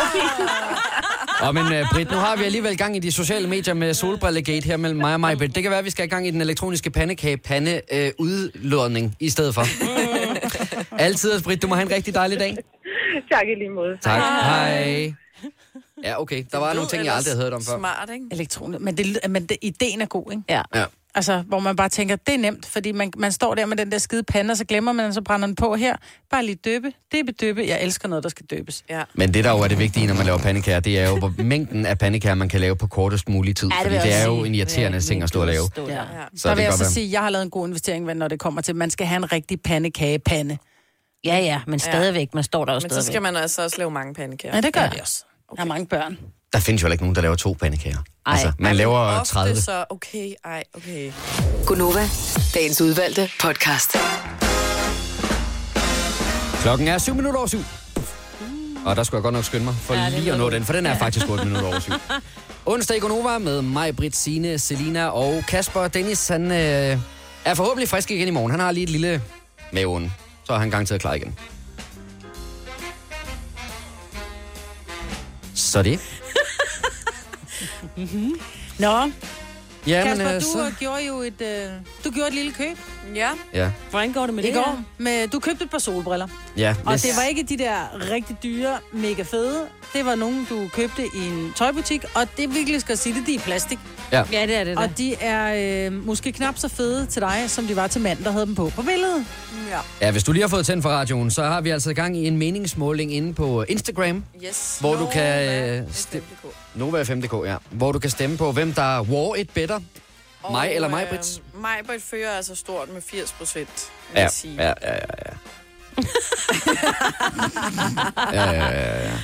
Og men uh, Britt, nu har vi alligevel gang i de sociale medier med solbrillegate her mellem mig og mig, Britt. Det kan være, at vi skal have gang i den elektroniske pandekage-pande-udlodning i stedet for. Altid, Britt, du må have en rigtig dejlig dag. Tak i lige måde. Tak. Hej. Ja, okay. Der var nogle ting, jeg aldrig havde hørt om før. Smart, ikke? Elektronik. Men, det, men det, ideen er god, ikke? Ja. Ja. Altså, hvor man bare tænker, det er nemt, fordi man, man står der med den der skide pande, og så glemmer man, og så brænder den på her. Bare lige døbe. Det er bedøbe. Jeg elsker noget, der skal døbes. Ja. Men det, der jo er det vigtige, når man laver pandekager, det er jo hvor mængden af pandekager, man kan lave på kortest mulig tid. Ja, det fordi det er jo en irriterende ting at stå og lave. Ja. Ja. Så der vil jeg så være. sige, at jeg har lavet en god investering, når det kommer til, at man skal have en rigtig pandekagepande. Ja, ja, men stadigvæk. Man står der også Men stadigvæk. så skal man altså også lave mange pandekager. Ja, det gør ja. vi også. Okay. Der er mange børn. Der findes jo heller ikke nogen, der laver to pandekager. Ej, altså, man ej, laver tredive. Ofte så, okay, ej, okay. Gunova, dagens udvalgte podcast. Klokken er syv minutter over syv. Og der skulle jeg godt nok skynde mig for ja, lige at nå den, for den er ja. faktisk otte minutter over syv. Onsdag i Gunova med mig, Britt, Signe, Selina og Kasper. Dennis, han øh, er forhåbentlig frisk igen i morgen. Han har lige et lille maveonde. Så er han garanteret klar igen. Så det. mm-hmm. Nå, ja, Kasper, men, øh, du så... gjorde jo et, øh, du gjorde et lille køb. Ja. ja. Hvordan går det med I det går, her? med, du købte et par solbriller. Ja. Og yes. det var ikke de der rigtig dyre, mega fede. Det var nogen, du købte i en tøjbutik. Og det virkelig skal sige det, de er i plastik. Ja, ja det er det. Og de er øh, måske knap så fede til dig, som de var til manden, der havde dem på på billedet. Ja. Ja, hvis du lige har fået tændt for radioen, så har vi altså i gang i en meningsmåling inde på Instagram. Yes. Hvor Nova du kan stemme... Nova F M punktum d k, ja. Hvor du kan stemme på, hvem der war it better. Og, mig eller mig, øh, Britt? Mig, Britt fører altså stort med firs procent. Ja, ja, ja, ja, ja. ja, ja, ja, ja.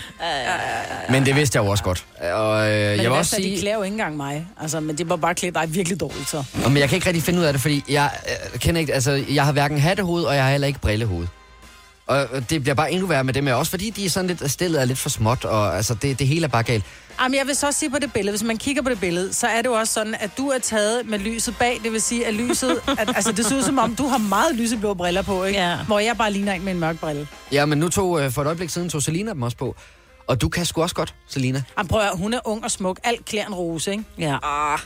Men det vidste jeg jo også godt. Og øh, men jeg vil også sige... de klæder jo ikke engang mig. Altså, men det var bare klædt dig virkelig dårligt, så. Men jeg kan ikke rigtig finde ud af det, fordi jeg øh, kender ikke... Altså, jeg har hverken hattehoved, og jeg har heller ikke brillehoved. Og det bliver bare endnu værre med dem, også fordi de er sådan lidt... Stillet er lidt for småt, og altså, det, det hele er bare galt. Jamen, jeg vil så sige på det billede, hvis man kigger på det billede, så er det jo også sådan, at du er taget med lyset bag. Det vil sige, at lyset... At, altså, det ser ud som om, du har meget lyseblå briller på, ikke? Ja. Hvor jeg bare ligner en med en mørk brille. Ja, men nu tog... Øh, for et øjeblik siden tog Selina dem også på. Og du kan sgu også godt, Selina. Jamen, prøv at, hun er ung og smuk. Alt klæder en rose, ikke? Ja. Ah.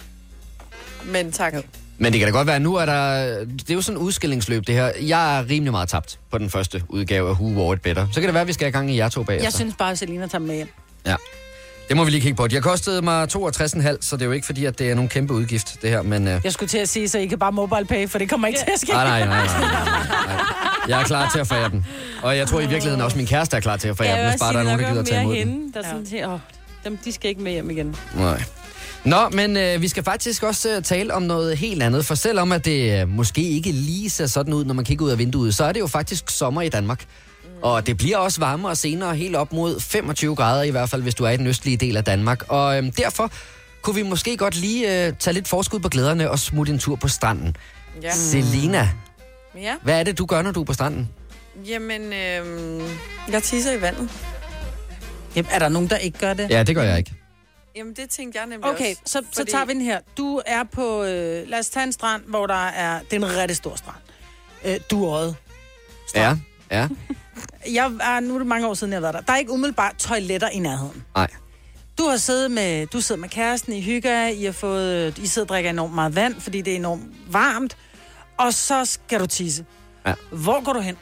Men tak. Jo. Men det kan da godt være, nu er der... Det er jo sådan et udskillingsløb, det her. Jeg er rimelig meget tabt på den første udgave af Who Wore It Better. Så kan det være, at vi skal have gang i jer to bagefter. Jeg synes bare, at Selina tager med hjem. Ja. Det må vi lige kigge på. De har kostet mig toogtres komma fem, så det er jo ikke fordi, at det er nogen kæmpe udgift, det her, men... Uh... Jeg skulle til at sige, så I kan bare mobile pay, for det kommer ikke til at ske. Nej, nej, nej, nej, nej. Jeg er klar til at forære den. Og jeg tror i virkeligheden også, min kæreste er klar til at forære den, hvis bare der er nogen, der gider at tage imod den. Der er sådan til, åh, dem, de skal ikke med hjem igen. Nej. Nå, men øh, vi skal faktisk også uh, tale om noget helt andet, for selvom at det uh, måske ikke lige ser sådan ud, når man kigger ud af vinduet, så er det jo faktisk sommer i Danmark. Og det bliver også varmere senere, helt op mod femogtyve grader i hvert fald, hvis du er i den østlige del af Danmark. Og øhm, derfor kunne vi måske godt lige øh, tage lidt forskud på glæderne og smutte en tur på stranden. Ja. Selina, Ja. hvad er det, du gør, når du er på stranden? Jamen, øh, jeg tisser i vandet. Jamen, er der nogen, der ikke gør det? Ja, det gør jeg ikke. Jamen, det tænkte jeg nemlig Okay, også. så, så tager vi den her. Du er på, øh, lad os tage en strand, hvor der er, det er en rigtig stor strand. Øh, Duodde. Ja, ja. Jeg er, nu er det mange år siden, jeg har været der. Der er ikke umiddelbart toiletter i nærheden. Nej. Du har siddet med, du sidder med kæresten, I hygger, I har fået, I sidder og drikker enormt meget vand, fordi det er enormt varmt, og så skal du tisse. Ja. Hvor går du hen?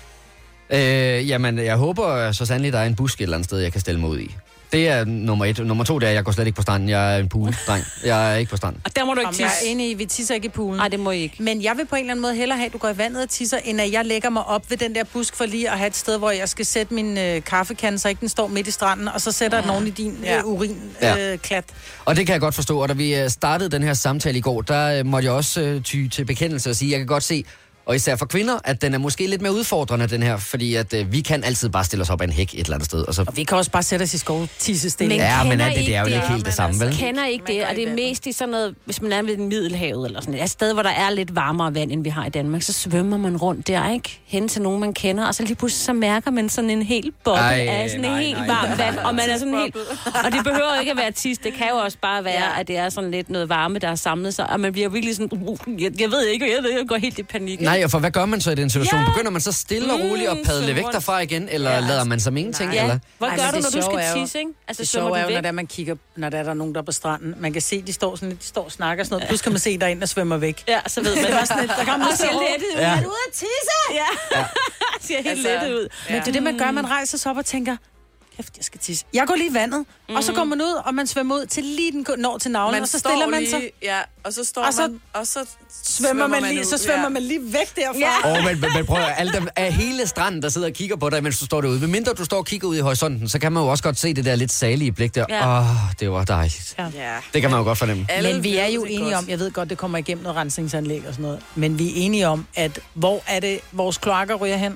Øh, jamen, jeg håber så sandelig, der er en busk et eller andet sted, jeg kan stille mig ud i. Det er nummer et. Nummer to, det er, at jeg går slet ikke på stranden. Jeg er en pool-dreng. Jeg er ikke på stranden. Og der må du ikke tisse. Jeg er enig i, vi tisser ikke i poolen. Nej, det må I ikke. Men jeg vil på en eller anden måde hellere have, at du går i vandet og tisser, end at jeg lægger mig op ved den der busk for lige at have et sted, hvor jeg skal sætte min øh, kaffekande, så ikke den står midt i stranden, og så sætter ja. den oven i din øh, urinklat. Øh, ja. Og det kan jeg godt forstå. Og da vi startede den her samtale i går, der måtte jeg også øh, ty til bekendelse og sige, jeg kan godt se, og især for kvinder, at den er måske lidt mere udfordrende, den her, fordi at øh, vi kan altid bare stille os op af en hæk et eller andet sted. Og, så... og vi kan også bare sætte os i skovtissestilling. Ja, men det, det er jo ikke helt det samme, vel? Jeg kender ikke det, og det er mest i sådan noget, hvis man er ved Middelhavet eller sådan et, et sted, hvor der er lidt varmere vand, end vi har i Danmark, så svømmer man rundt der, ikke? Hen til nogen, man kender, og så lige pludselig så mærker man sådan en helt boble af sådan en helt varmt vand, og man er sådan helt... Og det behøver ikke at være tis, det kan jo også bare være, ja. At det er sådan lidt noget varme, der er samlet sig, og man bliver virkelig sådan... Jeg, jeg ved ikke, jeg, ved, jeg går helt i panik. Nej, og for hvad gør man så i den situation? Ja. Begynder man så stille og roligt at padle væk derfra igen, eller ja. lader man som ingenting? Ja. Eller? Hvad gør Ej, du, når du skal tisse, ikke? Altså, det sjove er jo, når der, man kigger, når der er der nogen, der er på stranden. Man kan se, de står sådan de står og snakker sådan noget. Ja. Plus kan man se, der er en, der svømmer væk. Ja, så ved man. Det var sådan et, der kommer man ser lettet ud. Ja. Er du ude at tisse? Ja. ja. Ser helt altså, lettet ud. Men det er det, man gør. Man rejser sig op og tænker, kæft, jeg skal tisse. Jeg går lige i vandet, mm-hmm. og så går man ud, og man svømmer ud til lige den når til navlen, man og så stiller man lige, sig. Ja, og så står og så, man, og så svømmer, svømmer man lige, ud. Så svømmer ja. man lige væk derfra. Ja. Oh, men, men, men prøv at alle dem af hele stranden, der sidder og kigger på dig, mens du står derude. Hvis mindre du står og kigger ud i horisonten, så kan man jo også godt se det der lidt salige blik der. Åh, ja. oh, det var dejligt. Ja. Det kan man jo godt fornemme. Alle men vi er jo enige om, jeg ved godt, det kommer igennem noget rensningsanlæg og sådan noget, men vi er enige om, at hvor er det, vores kloakker ryger hen?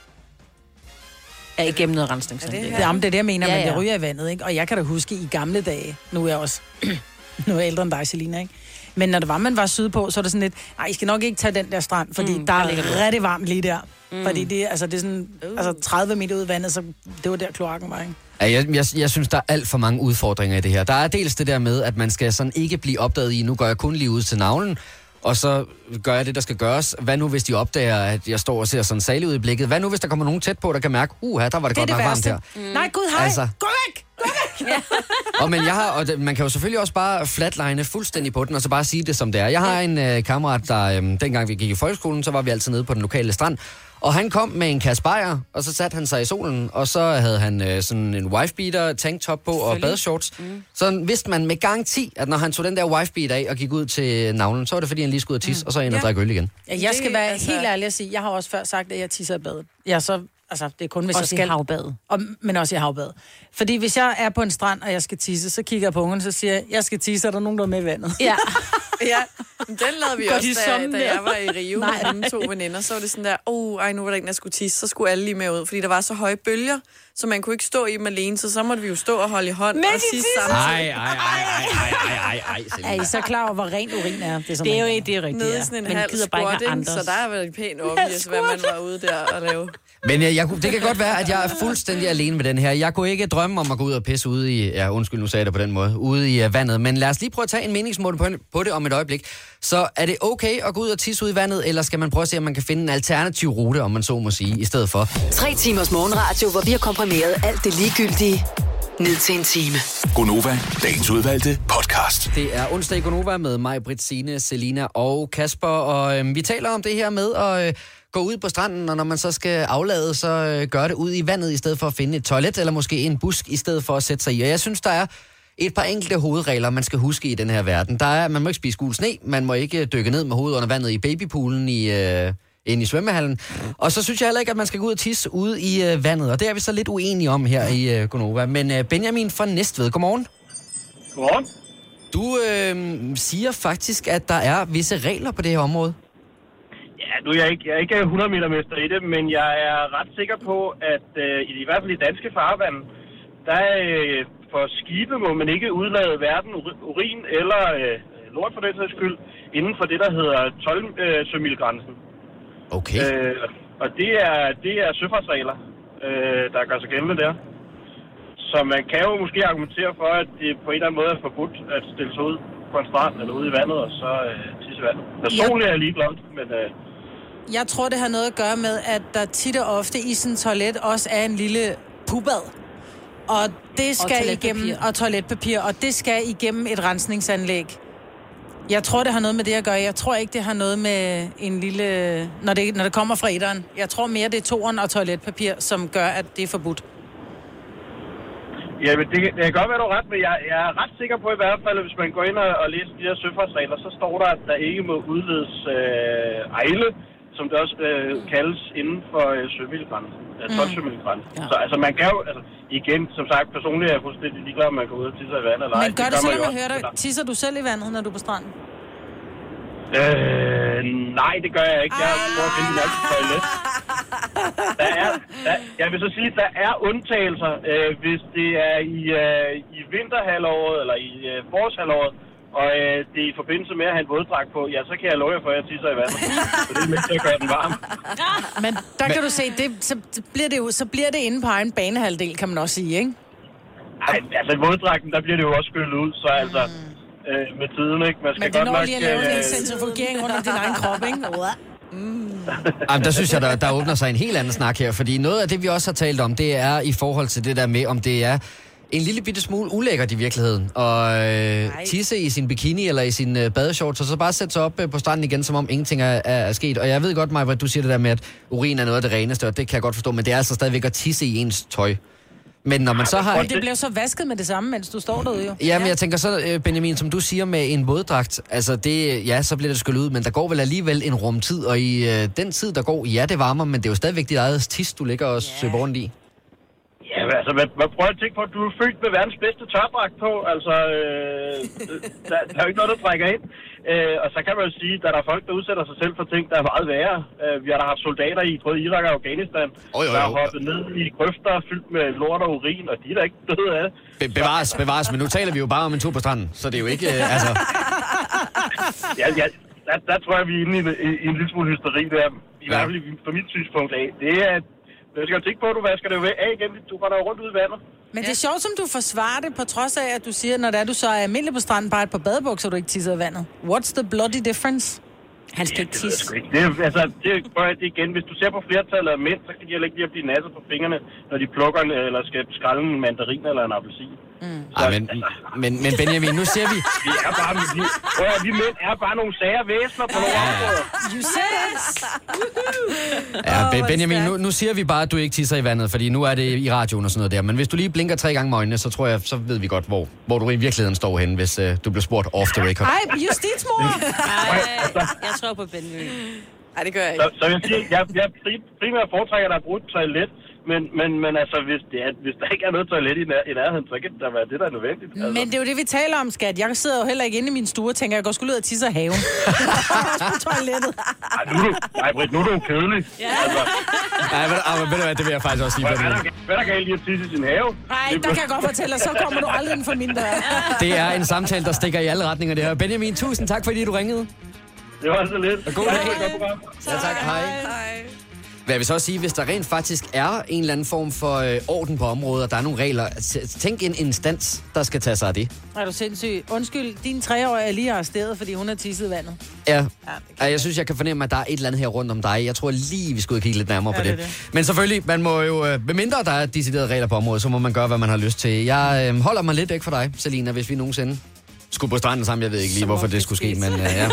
Er igennem noget rensningsanlæg. Det, det er det, jeg mener, ja, ja. men det ryger i vandet, ikke? Og jeg kan da huske i gamle dage, nu er jeg også, nu er jeg ældre end dig, Selina, ikke? Men når det var, man var sydpå, så er det sådan lidt, nej, I skal nok ikke tage den der strand, fordi mm, der er rigtig varmt lige der. Mm. Fordi det, altså, det er sådan, uh. altså tredive meter ud i vandet, så det var der kloakken var, ikke? Ja, jeg, jeg, jeg synes, der er alt for mange udfordringer i det her. Der er dels det der med, at man skal sådan ikke blive opdaget i, nu går jeg kun lige ud til navlen, og så gør jeg det, der skal gøres. Hvad nu, hvis de opdager, at jeg står og ser sådan salig ud i blikket? Hvad nu, hvis der kommer nogen tæt på, der kan mærke, uh, her, der var det, det godt nok varmt her? Mm. Nej, gud, hej! Altså. Gå væk! Gå væk! Ja. og, men jeg har, og det, man kan jo selvfølgelig også bare flatline fuldstændig på den, og så bare sige det, som det er. Jeg har en øh, kammerat, der øh, dengang vi gik i folkeskolen, så var vi altid nede på den lokale strand. Og han kom med en kasse bajer, og så satte han sig i solen, og så havde han øh, sådan en wifebeater, tanktop på og badeshorts. Mm. Så vidste man med garanti, at når han tog den der wifebeater af og gik ud til navlen, så var det fordi, han lige skulle ud og tisse, mm. og så ind og ja. drikke øl igen. Ja, jeg skal være altså... helt ærlig at sige, jeg har også før sagt, at jeg tisser i badet. Jeg så, altså, det er kun, hvis også jeg skal... Også i havbadet. Og, men også i havbadet. Fordi hvis jeg er på en strand, og jeg skal tisse, så kigger jeg på ungen, så siger jeg, jeg skal tisse, er der nogen, der er med i vandet? Ja. ja, den lavede vi også, da, da jeg var i Rio med mine to veninder. Så var det sådan der, åh, oh, ej, nu var der en, der skulle tisse, så skulle alle lige med ud, fordi der var så høje bølger, så man kunne ikke stå i dem alene, så så måtte vi jo stå og holde i hånd men og tisse samtidig. Ej, ej, ej, ej, ej, ej, ej. Er I så klar over, hvor ren urin er? Det er, det er jo ikke det rigtige. Nede i sådan en halv squatting, så der var det pænt obvious, hvad man var ude der og lave. Men jeg, jeg, det kan godt være, at jeg er fuldstændig alene med den her. Jeg kunne ikke drømme om at gå ud og pisse ude i... Ja, undskyld, nu sagde jeg det på den måde. Ude i uh, vandet. Men lad os lige prøve at tage en meningsmål på, på det om et øjeblik. Så er det okay at gå ud og tisse ud i vandet, eller skal man prøve at se, om man kan finde en alternativ rute, om man så må sige, i stedet for? Tre timers morgenradio, hvor vi har komprimeret alt det ligegyldige ned til en time. Gonova, dagens udvalgte podcast. Det er onsdag i Gonova med mig, Britt, Signe, Selina og Kasper. Og øh, vi taler om det her med at... Øh, gå ud på stranden, og når man så skal aflade, så øh, gør det ud i vandet, i stedet for at finde et toilet, eller måske en busk, i stedet for at sætte sig i. Og jeg synes, der er et par enkelte hovedregler, man skal huske i den her verden. Der er, man må ikke spise gul sne, man må ikke dykke ned med hovedet under vandet i babypoolen i, øh, inde i svømmehallen. Og så synes jeg heller ikke, at man skal gå ud og tisse ude i øh, vandet, og det er vi så lidt uenige om her i øh, Gonova. Men øh, Benjamin fra Næstved, godmorgen. Godmorgen. Du øh, siger faktisk, at der er visse regler på det her område. Ja, nu er jeg ikke, jeg er ikke hundrede meter mester i det, men jeg er ret sikker på, at øh, i, i hvert fald i danske farvand, der er øh, for skibe må man ikke udlade hverken urin eller øh, lort for den sags skyld, inden for det, der hedder tolv sømilgrænsen. Okay. Øh, og det er, det er søfartsregler, øh, der gør sig gældende der. Så man kan jo måske argumentere for, at det på en eller anden måde er forbudt at stille sig ud på en strand eller ude i vandet, og så øh, tisse i vandet. Personligt er jeg ligeglad, men... Øh, Jeg tror, det har noget at gøre med, at der tit og ofte i sådan en toilet også er en lille pubad. Og det skal og igennem, og toiletpapir, og det skal igennem et rensningsanlæg. Jeg tror, det har noget med det at gøre. Jeg tror ikke, det har noget med en lille... Når det, når det kommer fra etteren. Jeg tror mere, det er toeren og toiletpapir, som gør, at det er forbudt. Ja, men det, det kan godt være, du er ret, men jeg, jeg er ret sikker på i hvert fald, at hvis man går ind og, og læser de her søfartsregler, så står der, at der ikke må udledes øh, ejle, som det også øh, kaldes inden for øh, sømilgrænsen. Ja, tolv sømilgrænsen. Ja. Så altså, man kan jo, altså, igen, som sagt, personligt er jeg fuldstændig ligeglad, om man går ud og tisser i vandet eller ej. Men gør det, det selvom jeg hører dig, tisser du selv i vandet, når du er på stranden? Øh, nej, det gør jeg ikke. Jeg prøver at finde en anden toilet. Der er, der, jeg vil så sige, at der er undtagelser, øh, hvis det er i, øh, i vinterhalvåret eller i øh, forårshalvåret, og øh, det er i forbindelse med at have en våddragt på, ja, så kan jeg love jer for, at jeg tisser i vandet. Så det er med til at gøre den varm. Men der kan Men... du se, det, så, bliver det jo, så bliver det inde på egen banehalvdel, kan man også sige, ikke? Nej, altså i våddragten, der bliver det jo også skyllet ud, så altså... Øh, med tiden, ikke? Man skal Men det godt når nok, lige at lave øh, en centrifugering under din egen krop, ikke? Mm. Jamen, der synes jeg, der, der åbner sig en helt anden snak her, fordi noget af det, vi også har talt om, det er i forhold til det der med, om det er en lille bitte smule ulækkert i virkeligheden, og øh, tisse i sin bikini eller i sin øh, badeshorts, og så bare sætte sig op øh, på stranden igen, som om ingenting er, er, er sket. Og jeg ved godt, Maja, du siger det der med, at urin er noget af det reneste, og det kan jeg godt forstå, men det er altså stadigvæk at tisse i ens tøj. Men når man så har... Men det bliver så vasket med det samme, mens du står derude jo. Ja, men jeg tænker så, Benjamin, som du siger med en våddragt, altså det, ja, så bliver det skyllet ud, men der går vel alligevel en rumtid, og i øh, den tid, der går, ja, det varmer, men det er jo stadigvæk dit eget tis, du ligger og søber rundt i. Ja, altså, man, man prøver at tænke på, at du er født med verdens bedste tørdragt på. Altså, øh, der, der er jo ikke noget, der trækker ind. Øh, og så kan man jo sige, at der er folk, der udsætter sig selv for ting, der er meget værre. Øh, vi har da haft soldater i både Irak og Afghanistan, oh, jo, jo. der har hoppet ned i grøfter fyldt med lort og urin, og de er da ikke døde af det. Be- bevares, bevares, men nu taler vi jo bare om en tur på stranden, så det er jo ikke, øh, altså... ja, ja, der, der tror jeg, vi er inde i, i, i en lille smule hysteri der. I hvert fald fra mit synspunkt af. Det er... Jeg skal jo tænke på, at du vasker det jo af igen. Du går der rundt ud i vandet. Men det er sjovt, som du forsvarer det, på trods af, at du siger, når det er, du så er almindelig på stranden, bare et par badebukser, du ikke tisser i vandet. What's the bloody difference? Han skal ja, ikke tisse. Det, det, er, altså, det, det igen. Hvis du ser på flertallet af mænd, så kan de heller ikke lige at blive nasset på fingrene, når de plukker en, eller skal skrælle en mandarin eller en appelsin. Mm. Ej, men, men, men Benjamin, nu ser vi... vi er bare... Vi, prøv at, vi mænd er bare nogle sager væsner på nogle områder. You said it! Ja, oh, Benjamin, nu, nu siger vi bare, at du ikke tisser i vandet, fordi nu er det i radioen og sådan noget der. Men hvis du lige blinker tre gange med øjnene, så tror jeg, så ved vi godt, hvor, hvor du i virkeligheden står henne, hvis uh, du bliver spurgt off the record. Ej, justitsmor! Ej, jeg tror på Benjamin. Ej, det gør jeg ikke. Så, så jeg siger, jeg, jeg primært foretrækker, at der er brugt toilet. Men, men, men altså, hvis, det er, hvis der ikke er noget toilet i, nær, i nærheden, så kan det være det, der er nødvendigt. Altså. Men det er jo det, vi taler om, skat. Jeg sidder jo heller ikke inde i min stue og tænker, jeg går sgu ud og tisser i haven. på toilettet. Ej, nu er du, nej, Britt, nu er du kedelig. Ja. Altså. Ej, ved, ah, ved du hvad, det vil jeg faktisk også sige. Hvad, hvad, der, hvad der galt lige at tisse i sin have? Nej, der kan jeg godt fortælle, så kommer du aldrig ind for min dør. Det er en samtale, der stikker i alle retninger, det her. Benjamin, tusind tak, fordi du ringede. Det var så lidt. Og god dag. Ja, tak. Hej. Hej. Hvad jeg vil så sige, hvis der rent faktisk er en eller anden form for øh, orden på området, og der er nogle regler, tænk en instans, der skal tage sig af det. Er du sindssyg? Undskyld, din treårige er lige arresteret, fordi hun har tisset vandet. Ja, ja jeg synes, jeg kan fornemme, at der er et eller andet her rundt om dig. Jeg tror lige, vi skulle kigge lidt nærmere ja, på det. det. det. Men selvfølgelig, man må jo, øh, medmindre der er deciderede regler på området, så må man gøre, hvad man har lyst til. Jeg øh, holder mig lidt væk fra dig, Selina, hvis vi nogensinde skulle på stranden sammen. Jeg ved ikke lige, hvorfor det skulle ske, men øh, ja.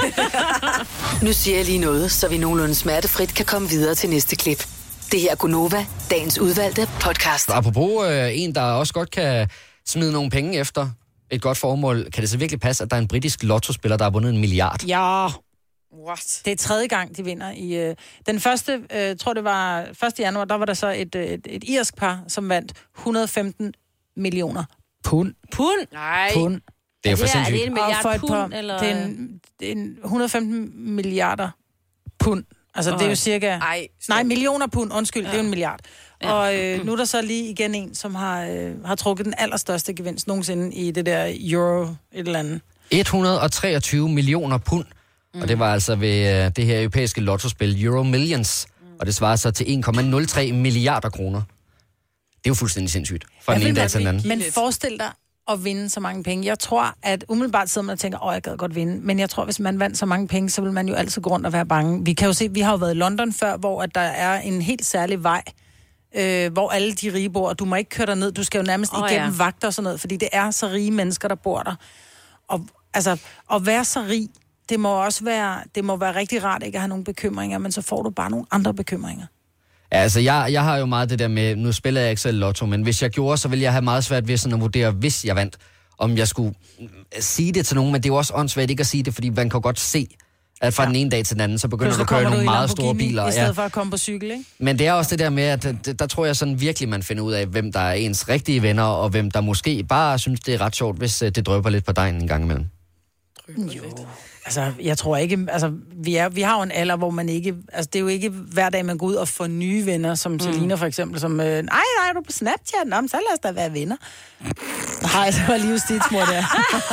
Nu siger jeg lige noget, så vi nogenlunde smertefrit kan komme videre til næste klip. Det her er Gunova, dagens udvalgte podcast. Apropos øh, en, der også godt kan smide nogle penge efter et godt formål, kan det så virkelig passe, at der er en britisk lottospiller, der har vundet en milliard? Ja. What? Det er tredje gang, de vinder. I øh, den første, øh, tror det var første januar, der var der så et, et, et irsk par, som vandt et hundrede og femten millioner pund. Pund? Nej. Pund. Det er jo for det her, sindssygt. er det en milliard for et pund, par, eller? Det er en, det er en et hundrede og femten milliarder pund. Altså, oh. det er jo cirka... Ej, nej, millioner pund, undskyld, ja. Det er jo en milliard. Ja. Og øh, nu er der så lige igen en, som har, øh, har trukket den allerstørste gevinst nogensinde i det der euro et eller andet. et hundrede og treogtyve millioner pund. Mm. Og det var altså ved øh, det her europæiske lottospil Euro Millions. Mm. Og det svarer så til en komma nul tre milliarder kroner. Det er jo fuldstændig sindssygt fra den ene dag til den anden. Men forestil dig at vinde så mange penge. Jeg tror, at umiddelbart sidder man og tænker, åh, jeg gad godt vinde. Men jeg tror, hvis man vandt så mange penge, så vil man jo altid gå rundt og være bange. Vi kan jo se, vi har jo været i London før, hvor at der er en helt særlig vej, øh, hvor alle de rige bor, og du må ikke køre ned. Du skal jo nærmest oh, igennem ja. vagter og sådan noget, fordi det er så rige mennesker, der bor der. Og altså, at være så rig, det må også være, det må være rigtig rart ikke at have nogle bekymringer, men så får du bare nogle andre bekymringer. Ja, altså, jeg, jeg har jo meget det der med, nu spiller jeg ikke selv lotto, men hvis jeg gjorde, så ville jeg have meget svært ved sådan at vurdere, hvis jeg vandt, om jeg skulle sige det til nogen, men det er jo også åndssvagt ikke at sige det, fordi man kan godt se, at fra ja. den ene dag til den anden, så begynder du at køre nogle meget store biler. I stedet ja. for at komme på cykel, ikke? Men det er også det der med, at der, der tror jeg sådan virkelig, man finder ud af, hvem der er ens rigtige venner, og hvem der måske bare synes, det er ret sjovt, hvis det drypper lidt på dejen en gang imellem. Jo. Altså, jeg tror ikke, altså, vi, er, vi har jo en alder, hvor man ikke, altså, det er jo ikke hver dag, man går ud og får nye venner, som mm. Selina for eksempel, som, øh, nej, nej, er du på Snapchat? Nå, så lad os da være venner. Nej, det var lige justitsmor der.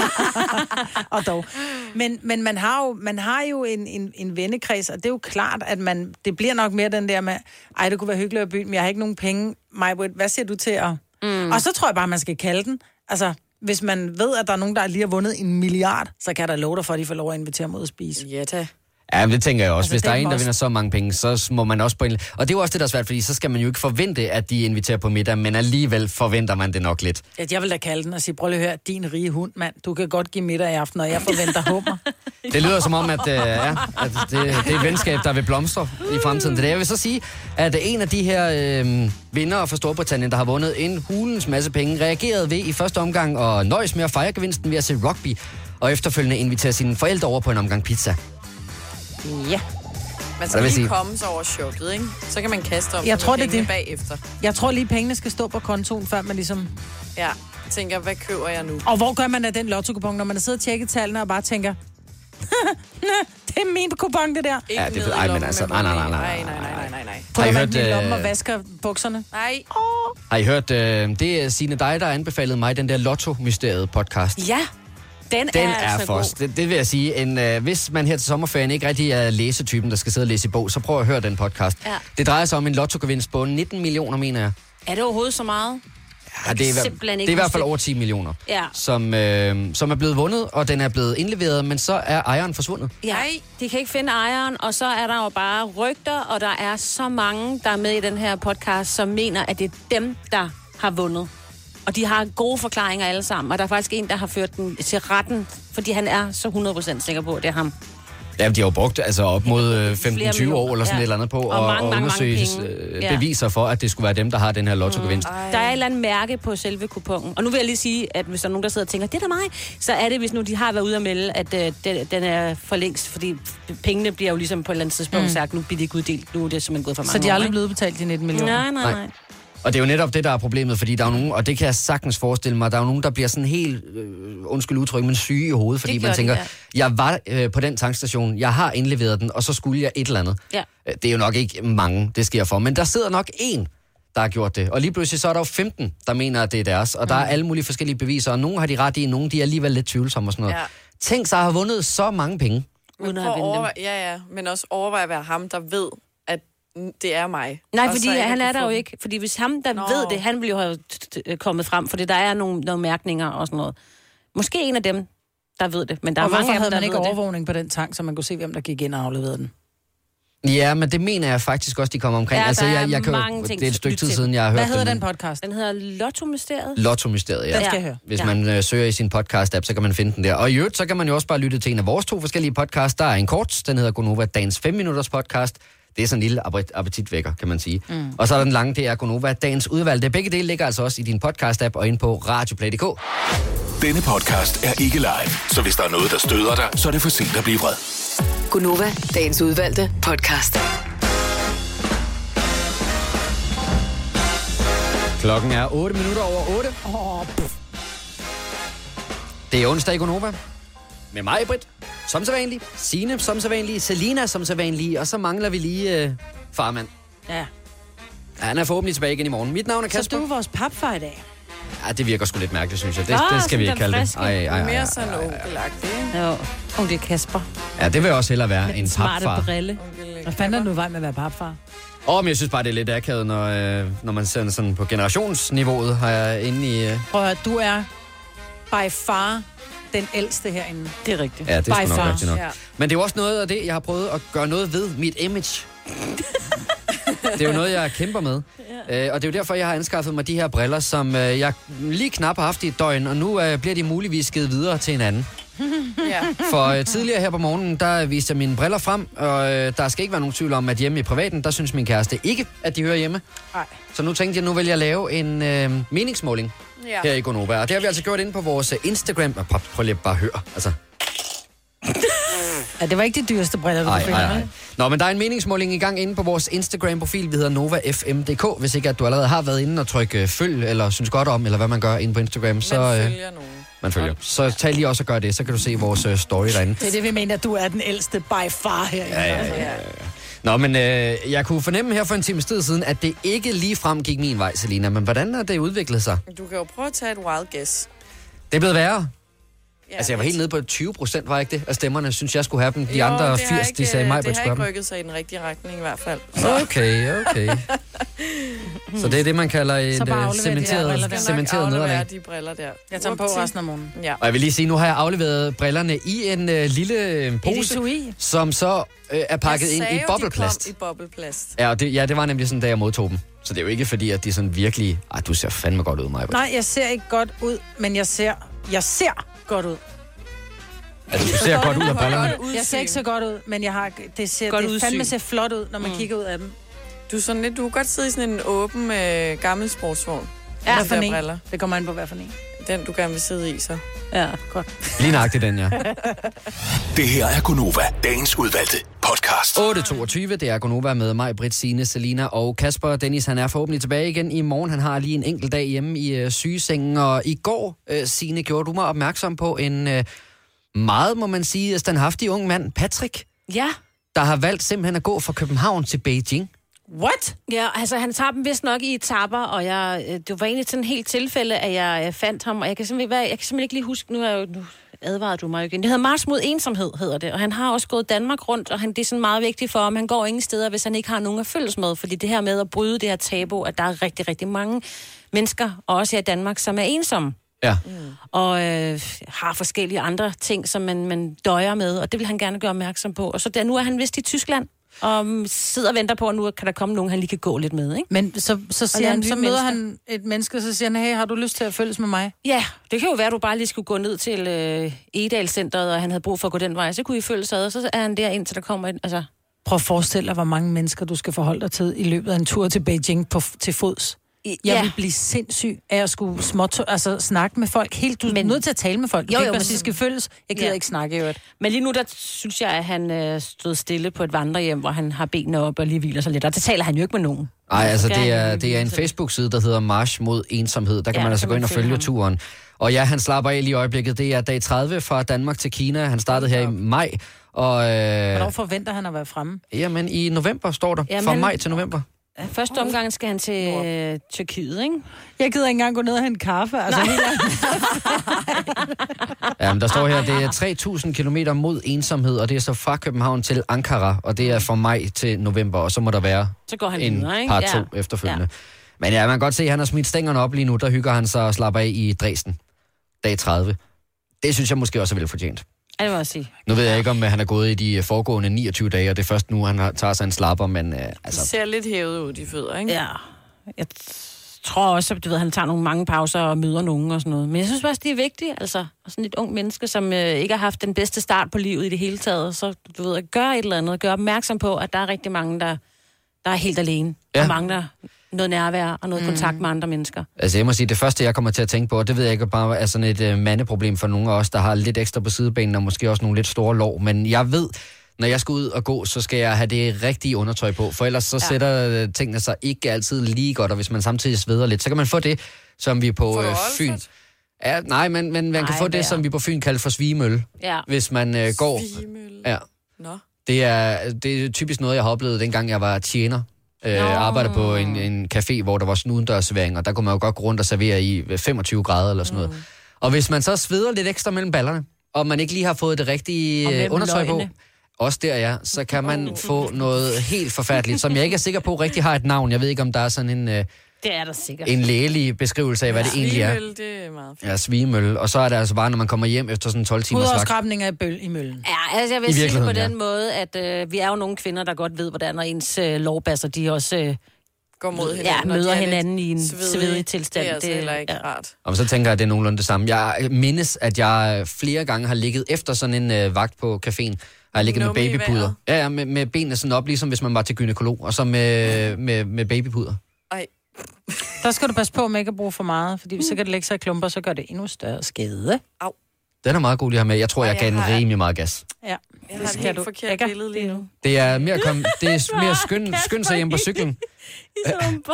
Og dog. Men, men man har jo, man har jo en, en, en vennekreds, og det er jo klart, at man, det bliver nok mere den der med, ej, det kunne være hyggeligt at byen, men jeg har ikke nogen penge. Majbrit, hvad siger du til at... Mm. Og så tror jeg bare, man skal kalde den, altså... Hvis man ved, at der er nogen, der lige har vundet en milliard, så kan der love dig for, at de får lov at invitere mod at spise. Ja, da. Ja, men det tænker jeg også. Altså, Hvis der er det en, der også- vinder så mange penge, så må man også på en... Og det er jo også det, der er svært, fordi så skal man jo ikke forvente, at de inviterer på middag, men alligevel forventer man det nok lidt. Ja, jeg vil da kalde den og sige, prøv lige at høre, din rige hund, mand, du kan godt give middag i aften, og jeg forventer hummer. Det lyder som om, at, øh, ja, at det, det er et venskab, der vil blomstre i fremtiden. Det er det. Jeg vil så sige, at en af de her øh, vindere fra Storbritannien, der har vundet en hulens masse penge, reagerede ved i første omgang og nøjes med at fejre gevinsten ved at se rugby, og efterfølgende invitere sine forældre over på en omgang pizza. Ja. Man skal lige komme sig over chokket, ikke? Så kan man kaste om Jeg tror, det er det. bagefter. Jeg tror lige, pengene skal stå på kontoen, før man ligesom... Ja, jeg tænker, hvad køber jeg nu? Og hvor gør man af den lotto-kupon, når man sidder og tjekker tallene og bare tænker, det er min kupon, det der. Ja, det er ej, men altså, nej, nej, nej, nej, nej, nej, nej, nej, nej. Har I hørt, øh, i lommen og vasker bukserne? Nej. Oh. Har I hørt, øh, det er Signe dig, der anbefalede mig den der Lotto-mysteriet podcast. Ja, den, Den er, er altså for god. os. Det, det vil jeg sige. En, øh, hvis man her til sommerferien ikke rigtig er læsetypen, der skal sidde og læse i bog, så prøv at høre den podcast. Ja. Det drejer sig om en lottogevinst på nitten millioner, mener jeg. Er det overhovedet så meget? Ja, det, er, i hver- simpelthen det ikke er i hvert huske fald det. over ti millioner, Ja. som, øh, som er blevet vundet, og den er blevet indleveret, men så er ejeren forsvundet. Ja, de kan ikke finde ejeren, og så er der jo bare rygter, og der er så mange, der er med i den her podcast, som mener, at det er dem, der har vundet. Og de har gode forklaringer alle sammen, og der er faktisk en, der har ført den til retten, fordi han er så hundrede procent sikker på, at det er ham. Ja, de har jo brugt altså op mod øh, femten tyve år eller sådan Ja. et eller andet på Og at mange, at mange, undersøge mange penge. øh, Ja. beviser for, at det skulle være dem, der har den her lottogevinst. Mm. Der er et eller andet mærke på selve kupongen. Og nu vil jeg lige sige, at hvis der er nogen, der sidder og tænker, det er da mig, så er det, hvis nu de har været ude at melde, at øh, den, den er for længst, fordi pengene bliver jo ligesom på et eller andet tidspunkt Mm. sagt, nu bliver det ikke uddelt, nu er det simpelthen gået for mange Så de er år, aldrig ikke? blevet betalt de nitten millioner? Nej, nej, nej. Nej. Og det er jo netop det, der er problemet, fordi der er jo nogen, og det kan jeg sagtens forestille mig, der er jo nogen, der bliver sådan helt, øh, undskyld udtryk, men syge i hovedet, fordi Det man gør de, tænker, ja. jeg var øh, på den tankstation, jeg har indleveret den, og så skulle jeg et eller andet. Ja. Øh, Det er jo nok ikke mange, det sker for, men der sidder nok en, der har gjort det. Og lige pludselig så er der jo femten, der mener, at det er deres, og der er alle mulige forskellige beviser, og nogle har de ret i, nogle de er alligevel lidt tvivlsomme og sådan noget. Ja. Tænk sig at have vundet så mange penge. Men Uden at prøv at have vundet dem. overveje, ja, ja, men også overveje at være ham, der ved, at det er mig. Nej, Og fordi så ikke han kunne er der få jo dem. ikke. Fordi hvis ham, der Nå. ved det, han ville jo have t- t- kommet frem, fordi der er nogle, nogle mærkninger og sådan noget. Måske en af dem, der ved det, men der Og er mange hvorfor af dem, havde der man ikke ved det. overvågning på den tank, så man kunne se, hvem der gik ind og afleverede den? Ja, men det mener jeg faktisk også, de kommer omkring. Ja, altså, der jeg, er jeg kan, jo- mange ting det er et til stykke lyt tid til. siden, jeg har hørt Hvad hedder det, den men- podcast? Den hedder Lotto-mysteriet. Lotto-mysteriet, ja. Den skal jeg høre. Hvis Ja. man øh, søger i sin podcast-app, så kan man finde den der. Og i øvrigt, så kan man jo også bare lytte til en af vores to forskellige podcasts. Der er en kort, den hedder Gonova, dagens fem minutters podcast. Det er sådan en lille appet- appetitvækker, kan man sige. Mm. Og så er der den lange, det er Gonova, dagens udvalgte. Begge dele ligger altså også i din podcast-app og inde på radioplay punktum d k. Denne podcast er ikke live, så hvis der er noget, der støder dig, så er det for sent at blive vred. Gonova, dagens udvalgte podcast. Klokken er otte minutter over otte. Åh, Det er onsdag i Gonova. Med mig, Britt, som så vanligt. Signe, som så vanligt. Selina, som så vanligt. Og så mangler vi lige øh, farmand. ja. Ja, han er forhåbentlig tilbage igen i morgen. Mit navn er Så Kasper. du er vores papfar i dag. Ja, det virker sgu lidt mærkeligt, synes jeg. Det, Nå, det skal vi sådan ikke kalde den det. friske. Ej, ej, ej, Mere ej, sådan ej, ej. onkelagtigt, ikke? Jo, onkel Kasper. Ja, det vil jeg også hellere være Med en den smarte papfar. brille. Hvad fanden er du vej med at være papfar? Åh, oh, men jeg synes bare, det er lidt akavet, når, øh, når man ser sådan på generationsniveauet, har jeg inde i... Øh... Prøv at høre, du er by far den ældste herinde. Det er rigtigt. Ja, det er By sgu nok far. rigtigt nok. Ja. Men det er jo også noget af det, jeg har prøvet at gøre noget ved mit image. Det er jo noget, jeg kæmper med. Ja. Øh, og det er jo derfor, jeg har anskaffet mig de her briller, som øh, jeg lige knap har haft i et døgn, og nu øh, bliver de muligvis givet videre til en anden. Ja. For øh, tidligere her på morgenen, der viste jeg mine briller frem, og øh, der skal ikke være nogen tvivl om, at hjemme i privaten, der synes min kæreste ikke, at de hører hjemme. Nej. Så nu tænkte jeg, nu vil jeg lave en øh, meningsmåling Ja. her i Gonova. Og det har vi altså gjort inde på vores øh, Instagram. Og prøv, prøv lige at bare høre. Altså, Ja, det var ikke de dyreste briller, du ej, fik. ej, ej. Nå, men der er en meningsmåling i gang inde på vores Instagram-profil. Vi hedder Nova F M punktum d k. Hvis ikke at du allerede har været inde og trykke øh, følg, eller synes godt om, eller hvad man gør inde på Instagram, så... Man Øh, følger nogen. man følger. Så tag lige også og gør det, så kan du se vores øh, story derinde. Det er det, vi mener, at du er den ældste by far herinde. Ja, ja, ja, ja. Nå, men øh, jeg kunne fornemme her for en times tid siden, at det ikke lige frem gik min vej, Selina. Men hvordan har det udviklet sig? Du kan jo prøve at tage et wild guess. Det er blevet værre. Ja, altså, jeg var helt nede på tyve procent, var ikke det? Af stemmerne, synes jeg skulle have dem. De jo, andre det har firs, ikke, de sagde mig på det et har spørgsmål. ikke rykket sig i den rigtige retning i hvert fald. Okay, okay. Så det er det, man kalder et uh, cementeret, cementeret nederlag. de briller der. Jeg tager dem på resten af morgenen. Ja. Og jeg vil lige sige, nu har jeg afleveret brillerne i en uh, lille uh, pose, som så uh, er pakket ind i bobleplast. i bobleplast. Ja, og det, ja, det var nemlig sådan, da jeg modtog dem. Så det er jo ikke fordi, at de sådan virkelig... Ej, du ser fandme godt ud, Maja. Nej, jeg ser ikke godt ud, men jeg ser... Jeg ser godt ud. Altså, du ser godt ud af brillerne. Jeg ser ikke så godt ud, men jeg har... Det ser Godt det udsyn. fandme ser flot ud, når man mm. kigger ud af dem. Du er sådan lidt... Du kan godt sidde i sådan en åben øh, gammel sportsvogn. Ja, med for de en. briller. Det kommer an på, hvad for en. Den, du gerne vil sidde i, så. Ja, godt. Lige nøjagtigt den, ja. Det her er Gonova, dagens udvalgte podcast. otte toogtyve, det er Gonova med mig, Britt, Signe, Selina og Kasper. Dennis, han er forhåbentlig tilbage igen i morgen. Han har lige en enkelt dag hjemme i øh, sygesengen. Og i går, øh, Signe, gjorde du mig opmærksom på en øh, meget, må man sige, standhaftig ung mand, Patrick. Ja. Der har valgt simpelthen at gå fra København til Beijing. What? Ja, altså han tager dem vist nok i etapper, og jeg, det var egentlig sådan et helt tilfælde, at jeg fandt ham, og jeg kan simpelthen, jeg kan simpelthen ikke lige huske, nu, er jeg jo, nu advarede du mig igen. Det hedder March mod ensomhed, hedder det, og han har også gået Danmark rundt, og han, det er sådan meget vigtigt for ham. Han går ingen steder, hvis han ikke har nogen at følges med, fordi det her med at bryde det her tabu, at der er rigtig, rigtig mange mennesker, og også her i Danmark, som er ensomme. Ja. Mm. Og øh, har forskellige andre ting, som man, man døjer med, og det vil han gerne gøre opmærksom på. Og så der, nu er han vist i Tyskland, og sidder og venter på, at nu kan der komme nogen, han lige kan gå lidt med, ikke? Men så, så, siger han, så møder mennesker. han et menneske, og så siger han, hey, har du lyst til at følges med mig? Ja, det kan jo være, at du bare lige skulle gå ned til øh, Egedalscenteret, og han havde brug for at gå den vej. Så kunne I følge sig ad, og så er han der, indtil der kommer en, altså... Prøv at forestille dig, hvor mange mennesker du skal forholde dig til i løbet af en tur til Beijing på, til fods. Jeg Ja. vil blive sindssyg af at skulle småt, altså snakke med folk. Helt, du er Men- nødt til at tale med folk. Jo, Jo, jo, jo, men- hvis de skal følges. Jeg gider Ja. ja. ikke snakke i øvrigt. Men lige nu, der synes jeg, at han øh, stod stille på et vandrehjem, hvor han har benene op og lige hviler sig lidt. Og det taler han jo ikke med nogen. Nej, altså Så det skal er, han det er en vise- Facebook-side, der hedder March mod ensomhed. Der kan Ja, man altså kan gå man ind og følge følge ham. turen. Og ja, han slapper af lige i øjeblikket. Det er dag tredive fra Danmark til Kina. Han startede her i maj. Og, øh, Hvornår forventer han at være fremme? jamen, i november står der. Jamen, Fra han- maj til november. Første omgang skal han til øh, Tyrkiet, ikke? Jeg gider ikke engang gå ned og hente en kaffe. Altså, helt Jamen, der står her, det er tre tusind kilometer mod ensomhed, og det er så fra København til Ankara, og det er fra maj til november, og så må der være Så går han en videre, ikke? par Ja. to efterfølgende. Ja. Men ja, man kan godt se, at han har smidt stængerne op lige nu. Der hygger han sig og slapper af i Dresden. Dag tredive. Det synes jeg måske også er velfortjent. Ja, det må jeg sige. Nu ved jeg ikke, om han er gået i de foregående niogtyve dage, og det er først nu, han har, tager sig en slapper, men øh, Det altså... ser lidt hævet ud, de fødder, ikke? Ja. Jeg t- tror også, at du ved, han tager nogle mange pauser og møder nogen og sådan noget. Men jeg synes også, det er vigtigt, altså. Og sådan et ung menneske, som øh, ikke har haft den bedste start på livet i det hele taget, så du ved, at gøre et eller andet, gøre opmærksom på, at der er rigtig mange, der, der er helt alene. Ja. Ja. Og mangler noget nærvær og noget mm. kontakt med andre mennesker. Altså jeg må sige, det første, jeg kommer til at tænke på, og det ved jeg ikke bare er sådan et uh, mandeproblem for nogle af os, der har lidt ekstra på sidebenene, og måske også nogle lidt store lår, men jeg ved, når jeg skal ud og gå, så skal jeg have det rigtige undertøj på, for ellers så ja. sætter uh, tingene sig ikke altid lige godt, og hvis man samtidig sveder lidt, så kan man få det, som vi på uh, Fyn... Ja, nej, men, men man kan Ej, få det, vær. som vi på Fyn kalder for svimøl, Ja. hvis man uh, går... Ja. Nå. Det er, det er typisk noget, jeg har oplevet, dengang jeg var tjener. Øh, arbejdede på en, en café, hvor der var sådan udendørsservering, og der kunne man jo godt gå rundt og servere i femogtyve grader eller sådan noget. Mm. Og hvis man så sveder lidt ekstra mellem ballerne, og man ikke lige har fået det rigtige undertøj på, også der ja, så kan man få noget helt forfærdeligt, som jeg ikke er sikker på rigtig har et navn. Jeg ved ikke, om der er sådan en, øh, Det er der sikkert. en lægelig beskrivelse af, hvad Ja, det egentlig er. svimøl, det er meget fint. Ja, svimøl. Og så er det altså bare, når man kommer hjem efter sådan tolv timers vagt. Hudafskrabninger i, bøl, i møllen. Ja, altså jeg I vil sige det på virkeligheden, den måde, at øh, vi er jo nogle kvinder, der godt ved, hvordan når ens øh, lovbasser, de også øh, Går mod hinanden, ja, når de møder er lidt hinanden i en svedige. svedig tilstand. Det er altså heller ikke ja. rart. Og så tænker jeg, at det er nogenlunde det samme. Jeg mindes, at jeg flere gange har ligget efter sådan en øh, vagt på caféen. Har jeg ligget med Nummi i babypuder. vejret. Ja, ja med, med benene sådan op, ligesom hvis man var til gynekolog. Og så med, med, med babypuder. Ej. Der skal du passe på med ikke at bruge for meget, fordi hvis så kan det lægge sig i klumper, så gør det endnu større skade. Au. Den er meget god lige at have med. Jeg tror, Ej, jeg jeg gav den har- rimelig meget gas. Ja, Jeg har et helt forkert Ikke? billede lige nu. Det er mere, kom, det er mere skynd, skynd sig hjem på cyklen. I sådan en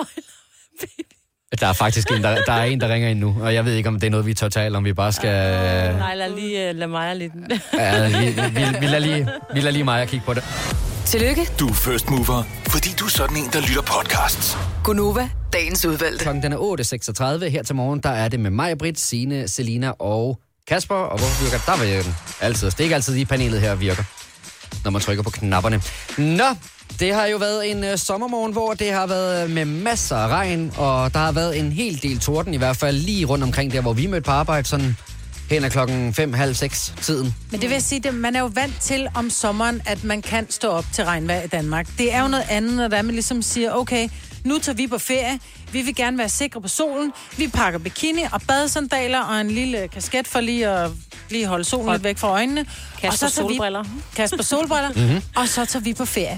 bøjler. Der er faktisk en, der, der er en, der ringer ind nu. Og jeg ved ikke, om det er noget, vi tør tale, om vi bare skal... Uh, nej, lad lige uh, lad mig lidt. Ja, vi, vi, vi, lader lige, vi lader lige mig at kigge på det. Tillykke, Du er first mover, fordi du er sådan en, der lytter podcasts. Gonova, dagens udvalgte. Klokken den er otte seksogtredive. Her til morgen, der er det med mig, Britt, Signe, Selina og Kasper, og hvorfor virker der virker den? Altid. Det er ikke altid, de panelet her virker, når man trykker på knapperne. Nå, det har jo været en uh, sommermorgen, hvor det har været med masser af regn, og der har været en hel del torden, i hvert fald lige rundt omkring der, hvor vi mødte på arbejde, sådan hen ad klokken fem, halv seks tiden. Men det vil sige, at man er jo vant til om sommeren, at man kan stå op til regnvejr i Danmark. Det er jo noget andet, når der man ligesom siger, okay, nu tager vi på ferie, vi vil gerne være sikre på solen, vi pakker bikini og badesandaler og en lille kasket for lige at lige holde solen lidt væk fra øjnene. Kasper solbriller. Kasper solbriller, mm-hmm. og så tager vi på ferie.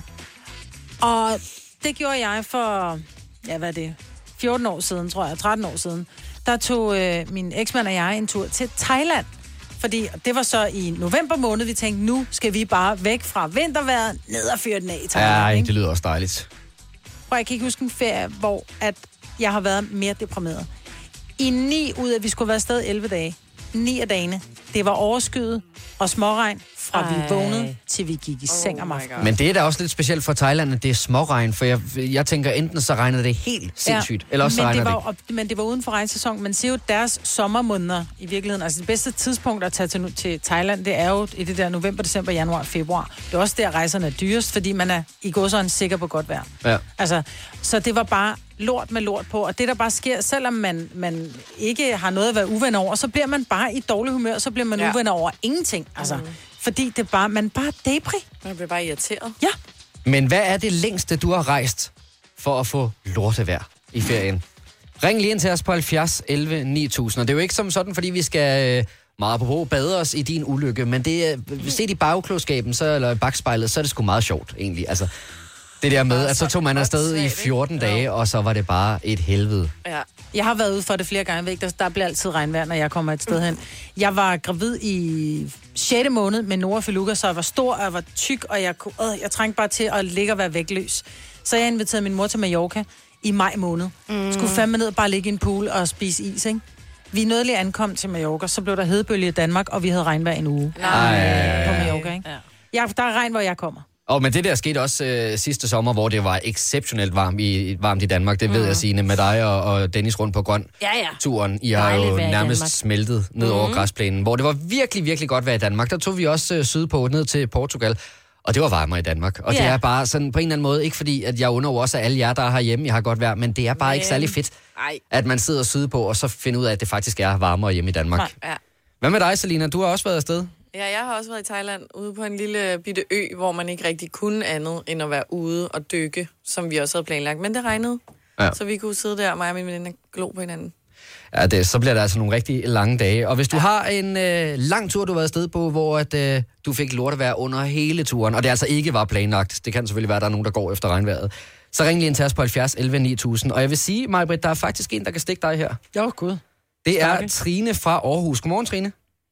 Og det gjorde jeg for, ja hvad er det, fjorten år siden, tror jeg, tretten år siden. Der tog øh, min eksmand og jeg en tur til Thailand. Fordi det var så i november måned, vi tænkte, nu skal vi bare væk fra vintervejret, ned og fyre den af i Thailand. Ja, ikke? det lyder også dejligt. Og jeg kan ikke huske en ferie, hvor at jeg har været mere deprimeret. I ni ud af, vi skulle være afsted elleve dage. Ni af dagene. Det var overskyet og småregn, fra Ej. vi vågnede, til vi gik i seng om aftenen. Men det er da også lidt specielt for Thailand, at det er småregn, for jeg, jeg tænker, enten så regner det helt sindssygt, ja, eller også så regner det. det Var, det men det var uden for regnsæson. Man ser jo deres sommermåneder i virkeligheden. Altså det bedste tidspunkt at tage til, til Thailand, det er jo i det der november, december, januar, februar. Det er også der, rejserne er dyrest, fordi man er i går sådan sikker på godt vejr. Ja. Altså, så det var bare lort med lort på. Og det, der bare sker, selvom man, man ikke har noget at være uven over, så bliver man bare i dårlig humør, så bliver man ja. uven over ingenting. Altså, mm. fordi det bare, man bare depri. Man bliver bare irriteret. Ja. Men hvad er det længste, du har rejst for at få lortevejr i ferien? Ring lige ind til os på halvfjerds elleve ni tusind. Og det er jo ikke som sådan, fordi vi skal øh, meget på bade os i din ulykke, men det er, set i bagklodskaben, så, eller bagspejlet, så er det sgu meget sjovt, egentlig. Altså, det der med, at så tog man afsted i fjorten dage, og så var det bare et helvede. Ja. Jeg har været ude for det flere gange væk. Der, der bliver altid regnvejr, når jeg kommer et sted hen. Jeg var gravid i sjette måned med Nora Feluga, så jeg var stor, og jeg var tyk, og jeg, kunne, øh, jeg trængte bare til at ligge og være vægtløs. Så jeg inviterede min mor til Mallorca i maj måned. Mm. Skulle fandme ned og bare ligge i en pool og spise is, ikke? Vi nødelig ankom til Mallorca, så blev der hedebølge i Danmark, og vi havde regnvejr en uge Ej. på Mallorca, ikke? Ja. Jeg, der er regn, hvor jeg kommer. Og men det der skete også øh, sidste sommer, hvor det var exceptionelt varmt i, varmt i Danmark. Det mm. ved jeg, Signe, med dig og, og Dennis rundt på grøn ja, ja. turen. I har jo nærmest smeltet ned over mm. græsplænen, hvor det var virkelig, virkelig godt vejr i Danmark. Der tog vi også øh, sydpå ned til Portugal, og det var varmere i Danmark. Og yeah. det er bare sådan på en eller anden måde, ikke fordi, at jeg under også alle jer, der er herhjemme, jeg har godt vejr, men det er bare men... ikke særlig fedt, Ej. at man sidder sydpå, og så finder ud af, at det faktisk er varmere hjemme i Danmark. Ja. Hvad med dig, Selina? Du har også været afsted. Ja, jeg har også været i Thailand, ude på en lille bitte ø, hvor man ikke rigtig kunne andet, end at være ude og dykke, som vi også havde planlagt. Men det regnede, ja. så vi kunne sidde der, mig og min veninde, glo på hinanden. Ja, det, så bliver der altså nogle rigtig lange dage. Og hvis du ja. har en øh, lang tur, du har været afsted på, hvor at, øh, du fik lortevejr under hele turen, og det altså ikke var planlagt, det kan selvfølgelig være, at der er nogen, der går efter regnvejret, så ring lige ind til os på halvfjerds elleve ni tusind. Og jeg vil sige, Maj-Brit, der er faktisk en, der kan stikke dig her. Jo, gud. Det er Stakke. Trine fra Aarhus. Godmorgen, Trine.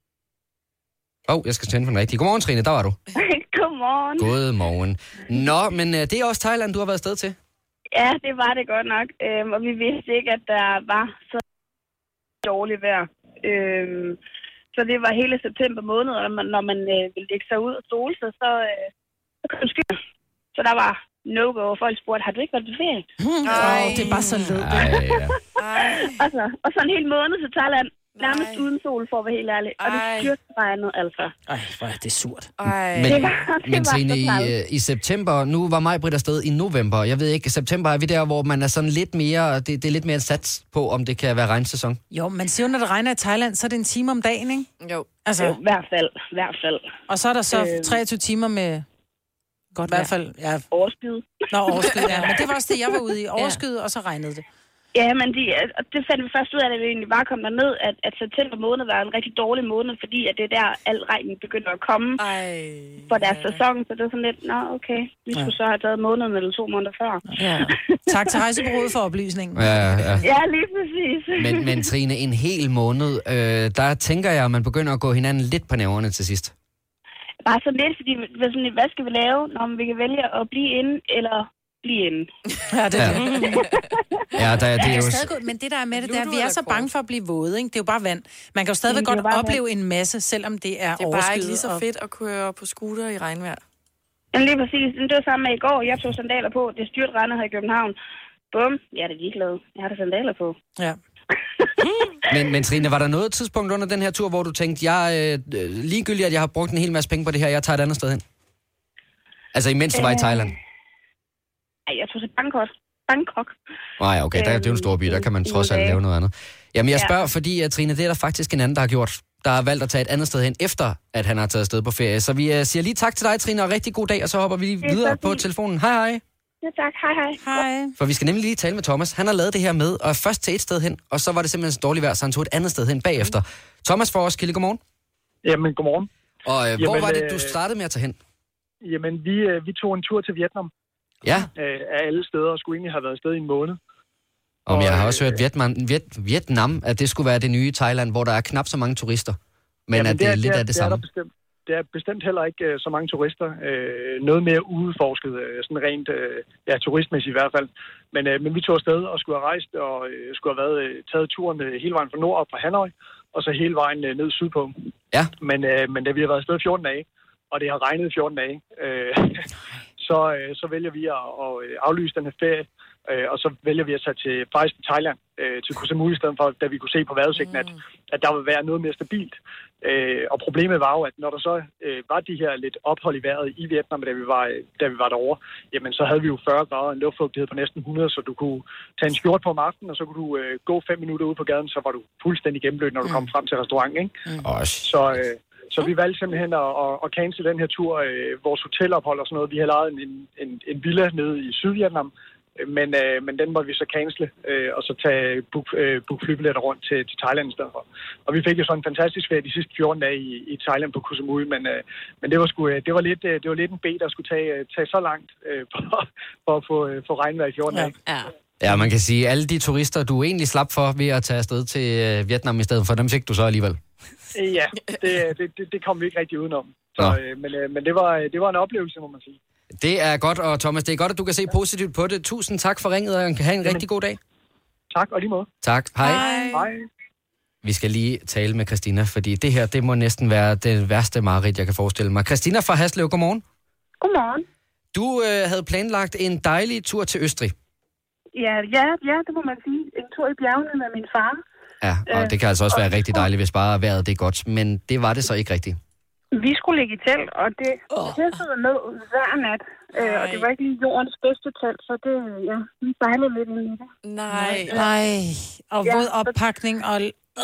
Åh, oh, jeg skal tænde for den rigtige. Godmorgen, Trine. Der var du. Godmorgen. Godmorgen. Nå, men uh, det er også Thailand, du har været afsted til. Ja, det var det godt nok. Øhm, og vi vidste ikke, at der var så dårligt vejr. Øhm, så det var hele september måned, og når man, når man øh, ville lægge sig ud og stole sig, så, øh, så kom skyer. Så der var no-go, og folk spurgte, har du ikke været på ferie? Åh, det er bare så ledt. og, så, og så en hel måned til Thailand. Nærmest Ej. uden sol, for at være helt ærlig. Og det styrtregnede altså. Ej, hvor er det surt. Ej. Men, det var, det men Trine, i, i september, nu var Maj-Brit afsted i november. Jeg ved ikke, september er vi der, hvor man er sådan lidt mere, det, det er lidt mere sats på, om det kan være regnsæson. Jo, man siger jo, når det regner i Thailand, så er det en time om dagen, ikke? Jo. Altså, jo, i hvert fald, i hvert fald. Og så er der så øh... treogtyve timer med... Godt i hvert fald, ja. Overskyet. Nå, overskyet, ja. Men det var også det, jeg var ude i. Overskyet, ja. Og så regnede det. Ja, men de, det fandt vi først ud af, at vi egentlig bare kom derned, at, at september måned var en rigtig dårlig måned, fordi at det er der, al regnen begynder at komme Ej, for deres ja. sæson. Så det er sådan lidt, nå okay, vi ja. skulle så have taget måneden eller to måneder før. Ja. Tak til Rejsebureauet for oplysningen. Ja, ja. ja lige præcis. Men, men Trine, en hel måned, øh, der tænker jeg, at man begynder at gå hinanden lidt på nerverne til sidst. Bare så lidt, fordi sådan, hvad skal vi lave, når vi kan vælge at blive inde eller blive inde? Ja, det er det. Ja, der, det er jo... Stadig, men det der er med det der, vi er så bange for at blive våde, ikke? Det er jo bare vand. Man kan jo stadigvæk godt opleve en masse, selvom det er overskyet. Det er bare ikke lige så fedt at køre på scooter i regnvejr. Ja, lige præcis. Det var sammen med i går. Jeg tog sandaler på. Det styrt regnede her i København. Bum. Jeg er da ligeglad. Jeg har da sandaler på. Ja. men, men Trine, var der noget tidspunkt under den her tur, hvor du tænkte, jeg øh, ligegyldigt, at jeg har brugt en hel masse penge på det her, jeg tager et andet sted hen? Altså imens du var i Thailand? Nej, jeg tog til Bangkok. Bangkok. Nej, okay, der, det er jo en stor by, der kan man trods alt lave noget andet. Jamen, jeg spørger, fordi, at Trine, det er der faktisk en anden, der har gjort. Der har valgt at tage et andet sted hen, efter at han har taget afsted på ferie. Så vi uh, siger lige tak til dig, Trine, og rigtig god dag, og så hopper vi lige videre på telefonen. Hej, hej. Ja, tak. Hej, hej. Hej. For vi skal nemlig lige tale med Thomas. Han har lavet det her med, og først til et sted hen, og så var det simpelthen så dårligt vejr, så han tog et andet sted hen bagefter. Thomas for os, Kille, godmorgen. Jamen, godmorgen. Og uh, jamen, hvor var det, du startede med at tage hen? Jamen, vi, uh, vi tog en tur til Vietnam. Ja. Uh, af alle steder, og skulle egentlig have været afsted i en måned. Om jeg har også hørt Vietnam, Viet, Vietnam, at det skulle være det nye Thailand, hvor der er knap så mange turister. Men jamen, at det, det er lidt det er, af det, det samme. Er der bestemt, det er bestemt heller ikke uh, så mange turister. Uh, noget mere udforsket, uh, sådan rent uh, ja, turistmæssigt i hvert fald. Men, uh, men vi tog afsted og skulle have rejst og uh, skulle have været, uh, taget turen uh, hele vejen fra nord op fra Hanoi, og så hele vejen uh, ned sydpå. Ja. Men, uh, men da vi har været afsted fjorten dage, og det har regnet fjorten dage, uh, så, uh, så vælger vi at, at aflyse den her ferie. Øh, og så vælger vi at tage til, faktisk til Thailand, øh, til Koh Samui i stedet for, da vi kunne se på vejrudsigten, at, at der ville være noget mere stabilt. Øh, og problemet var jo, at når der så øh, var de her lidt ophold i vejret i Vietnam, da vi var, da vi var derovre, jamen så havde vi jo fyrre grader og en luftfugtighed på næsten hundrede, så du kunne tage en skjort på om aftenen, og så kunne du øh, gå fem minutter ude på gaden, så var du fuldstændig gennemblødt, når du kom frem til restauranten, ikke? Mm. Så... Øh, Så vi valgte simpelthen at, at, at cancele den her tur. Øh, vores hotelophold og sådan noget. Vi havde lejet en, en, en villa nede i Sydvietnam, men, øh, men den måtte vi så cancele, øh, og så tage book, øh, book flybilletter rundt til, til Thailand i stedet for. Og vi fik jo sådan en fantastisk ferie de sidste fjorten dage i, i Thailand på Koh Samui, men, øh, men det var sgu, det var lidt, det var lidt en B, der skulle tage, tage så langt øh, for, for at få, få regnvejr i fjorten dage. Ja. Ja, man kan sige, at alle de turister, du egentlig slap for ved at tage afsted til Vietnam i stedet for, dem fik du så alligevel. Ja, det, det, det kom vi ikke rigtig udenom. Så, øh, men øh, men det, var, det var en oplevelse, må man sige. Det er godt, og Thomas, det er godt, at du kan se positivt på det. Tusind tak for ringet, og have en Jamen. rigtig god dag. Tak, og lige måde. Tak. Hej. Hej. Hej. Vi skal lige tale med Christina, fordi det her, det må næsten være det værste mareridt, jeg kan forestille mig. Christina fra Haslev, godmorgen. Godmorgen. Du øh, havde planlagt en dejlig tur til Østrig. Ja, ja, ja, det må man sige. En tur i bjergene med min far. Ja, og det kan altså også være rigtig dejligt, hvis bare vejret det er godt, men det var det så ikke rigtigt. Vi skulle ligge i telt, og det tættede ned hver nat. Øh, og det var ikke lige jordens bedste telt, så det, ja, vi sejlede lidt ind i det. Nej. Nej. Og våd oppakning og...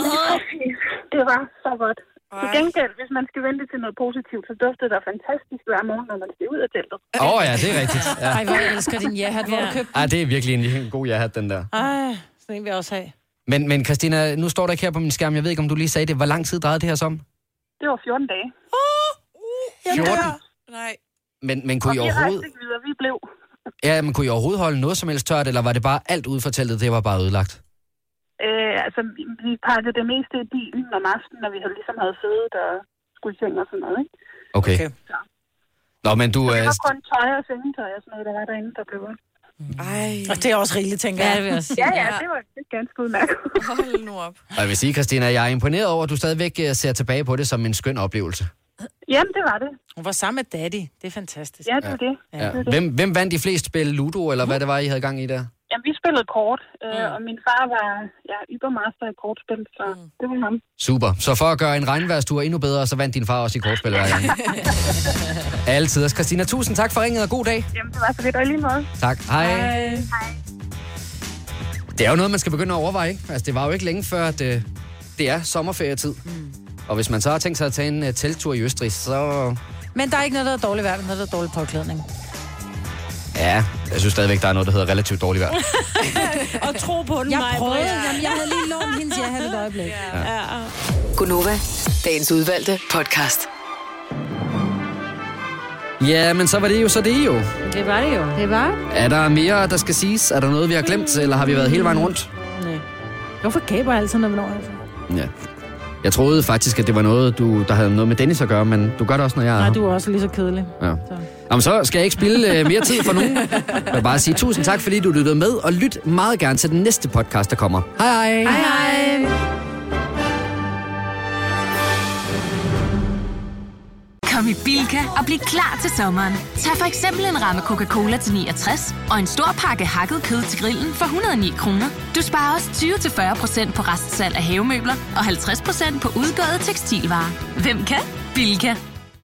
Det var så godt. Til gengæld, hvis man skal vente til noget positivt, så duftede der fantastisk hver morgen, når man skal ud af teltet. Åh oh, ja, det er rigtigt. Ja. Ej, hvor jeg elsker din ja-hat, hvor du købte den. Ej, det er virkelig en, en god ja-hat, den der. Ej, sådan en vil jeg også have. Men, men Christina, nu står der ikke her på min skærm, jeg ved ikke, om du lige sagde det. Hvor lang tid drejede det her som? Det var fjorten dage. fjorten? Nej. Men, men kunne I og vi overhovedet... rejste ikke videre, vi blev. Ja, men kunne I overhovedet holde noget som helst tørt, eller var det bare alt ud for teltet, det var bare ødelagt? Øh, altså, vi, vi pakkede det meste i bilen om aftenen, når vi havde, ligesom havde siddet og skulle i seng og sådan noget, ikke? Okay. okay. Nå, men du... Så det øh, var kun tøj og sengetøj og sådan noget, der var derinde, der blev det. Ej. Og det er også rigeligt, tænker jeg. Ja, det vil jeg sige. Ja, ja, det var det er ganske udmærket. Hold nu op. Og jeg vil sige, Christina, jeg er imponeret over, at du stadigvæk øh, ser tilbage på det som en skøn oplevelse. Jamen, det var det. Hun var sammen med Daddy. Det er fantastisk. Ja, det var det. Ja. Ja. Det var det. Hvem, hvem vandt de fleste spil? Ludo, eller hvad det var, I havde gang i der? Jamen, vi spillede kort, øh, mm. og min far var ja, ybermaster i kortspil, så mm. det var ham. Super. Så for at gøre en regnværstur endnu bedre, så vandt din far også i kortspil hver gang. Altid. Christina, tusind tak for ringet, og god dag. Jamen, det var så lidt, og i lige måde. Tak. Hej. Hej. Hej. Det er jo noget, man skal begynde at overveje, ikke? Altså, det var jo ikke længe før, at det, det er sommerferietid. Mm. Og hvis man så har tænkt sig at tage en uh, telttur i Østrig, så... Men der er ikke noget, der er dårligt vejr, men noget, der er dårlig påklædning. Ja, jeg synes stadigvæk, der er noget, der hedder relativt dårligt vejr. Og tro på den, jeg Maja. prøvede, jamen, jeg havde lige lånt hendes ja-hat et øjeblik. Ja. Ja. Gunova, dagens udvalgte podcast. Ja, men så var det jo så det jo. Det var det jo. Det var. Er der mere, der skal siges? Er der noget, vi har glemt, eller har vi været hele vejen rundt? Nej. Hvorfor gaber jeg altid, når vi når altså? Ja. Jeg troede faktisk, at det var noget, du, der havde noget med Dennis at gøre, men du gør det også, når jeg er Nej, her. du er også lige så kedelig. Ja. Så. Jamen, så skal jeg ikke spille uh, mere tid for nogen. Jeg vil bare sige tusind tak, fordi du lyttede med, og lyt meget gerne til den næste podcast, der kommer. Hej hej! Hej hej! Kom vi Bilka og bliv klar til sommeren. Tag for eksempel en ramme Coca-Cola til niogtres og en stor pakke hakket kød til grillen for et hundrede og ni kroner. Du sparer også tyve til fyrre procent på restsalg af havemøbler og halvtreds procent på udgåede tekstilvarer. Hvem kan? Bilka.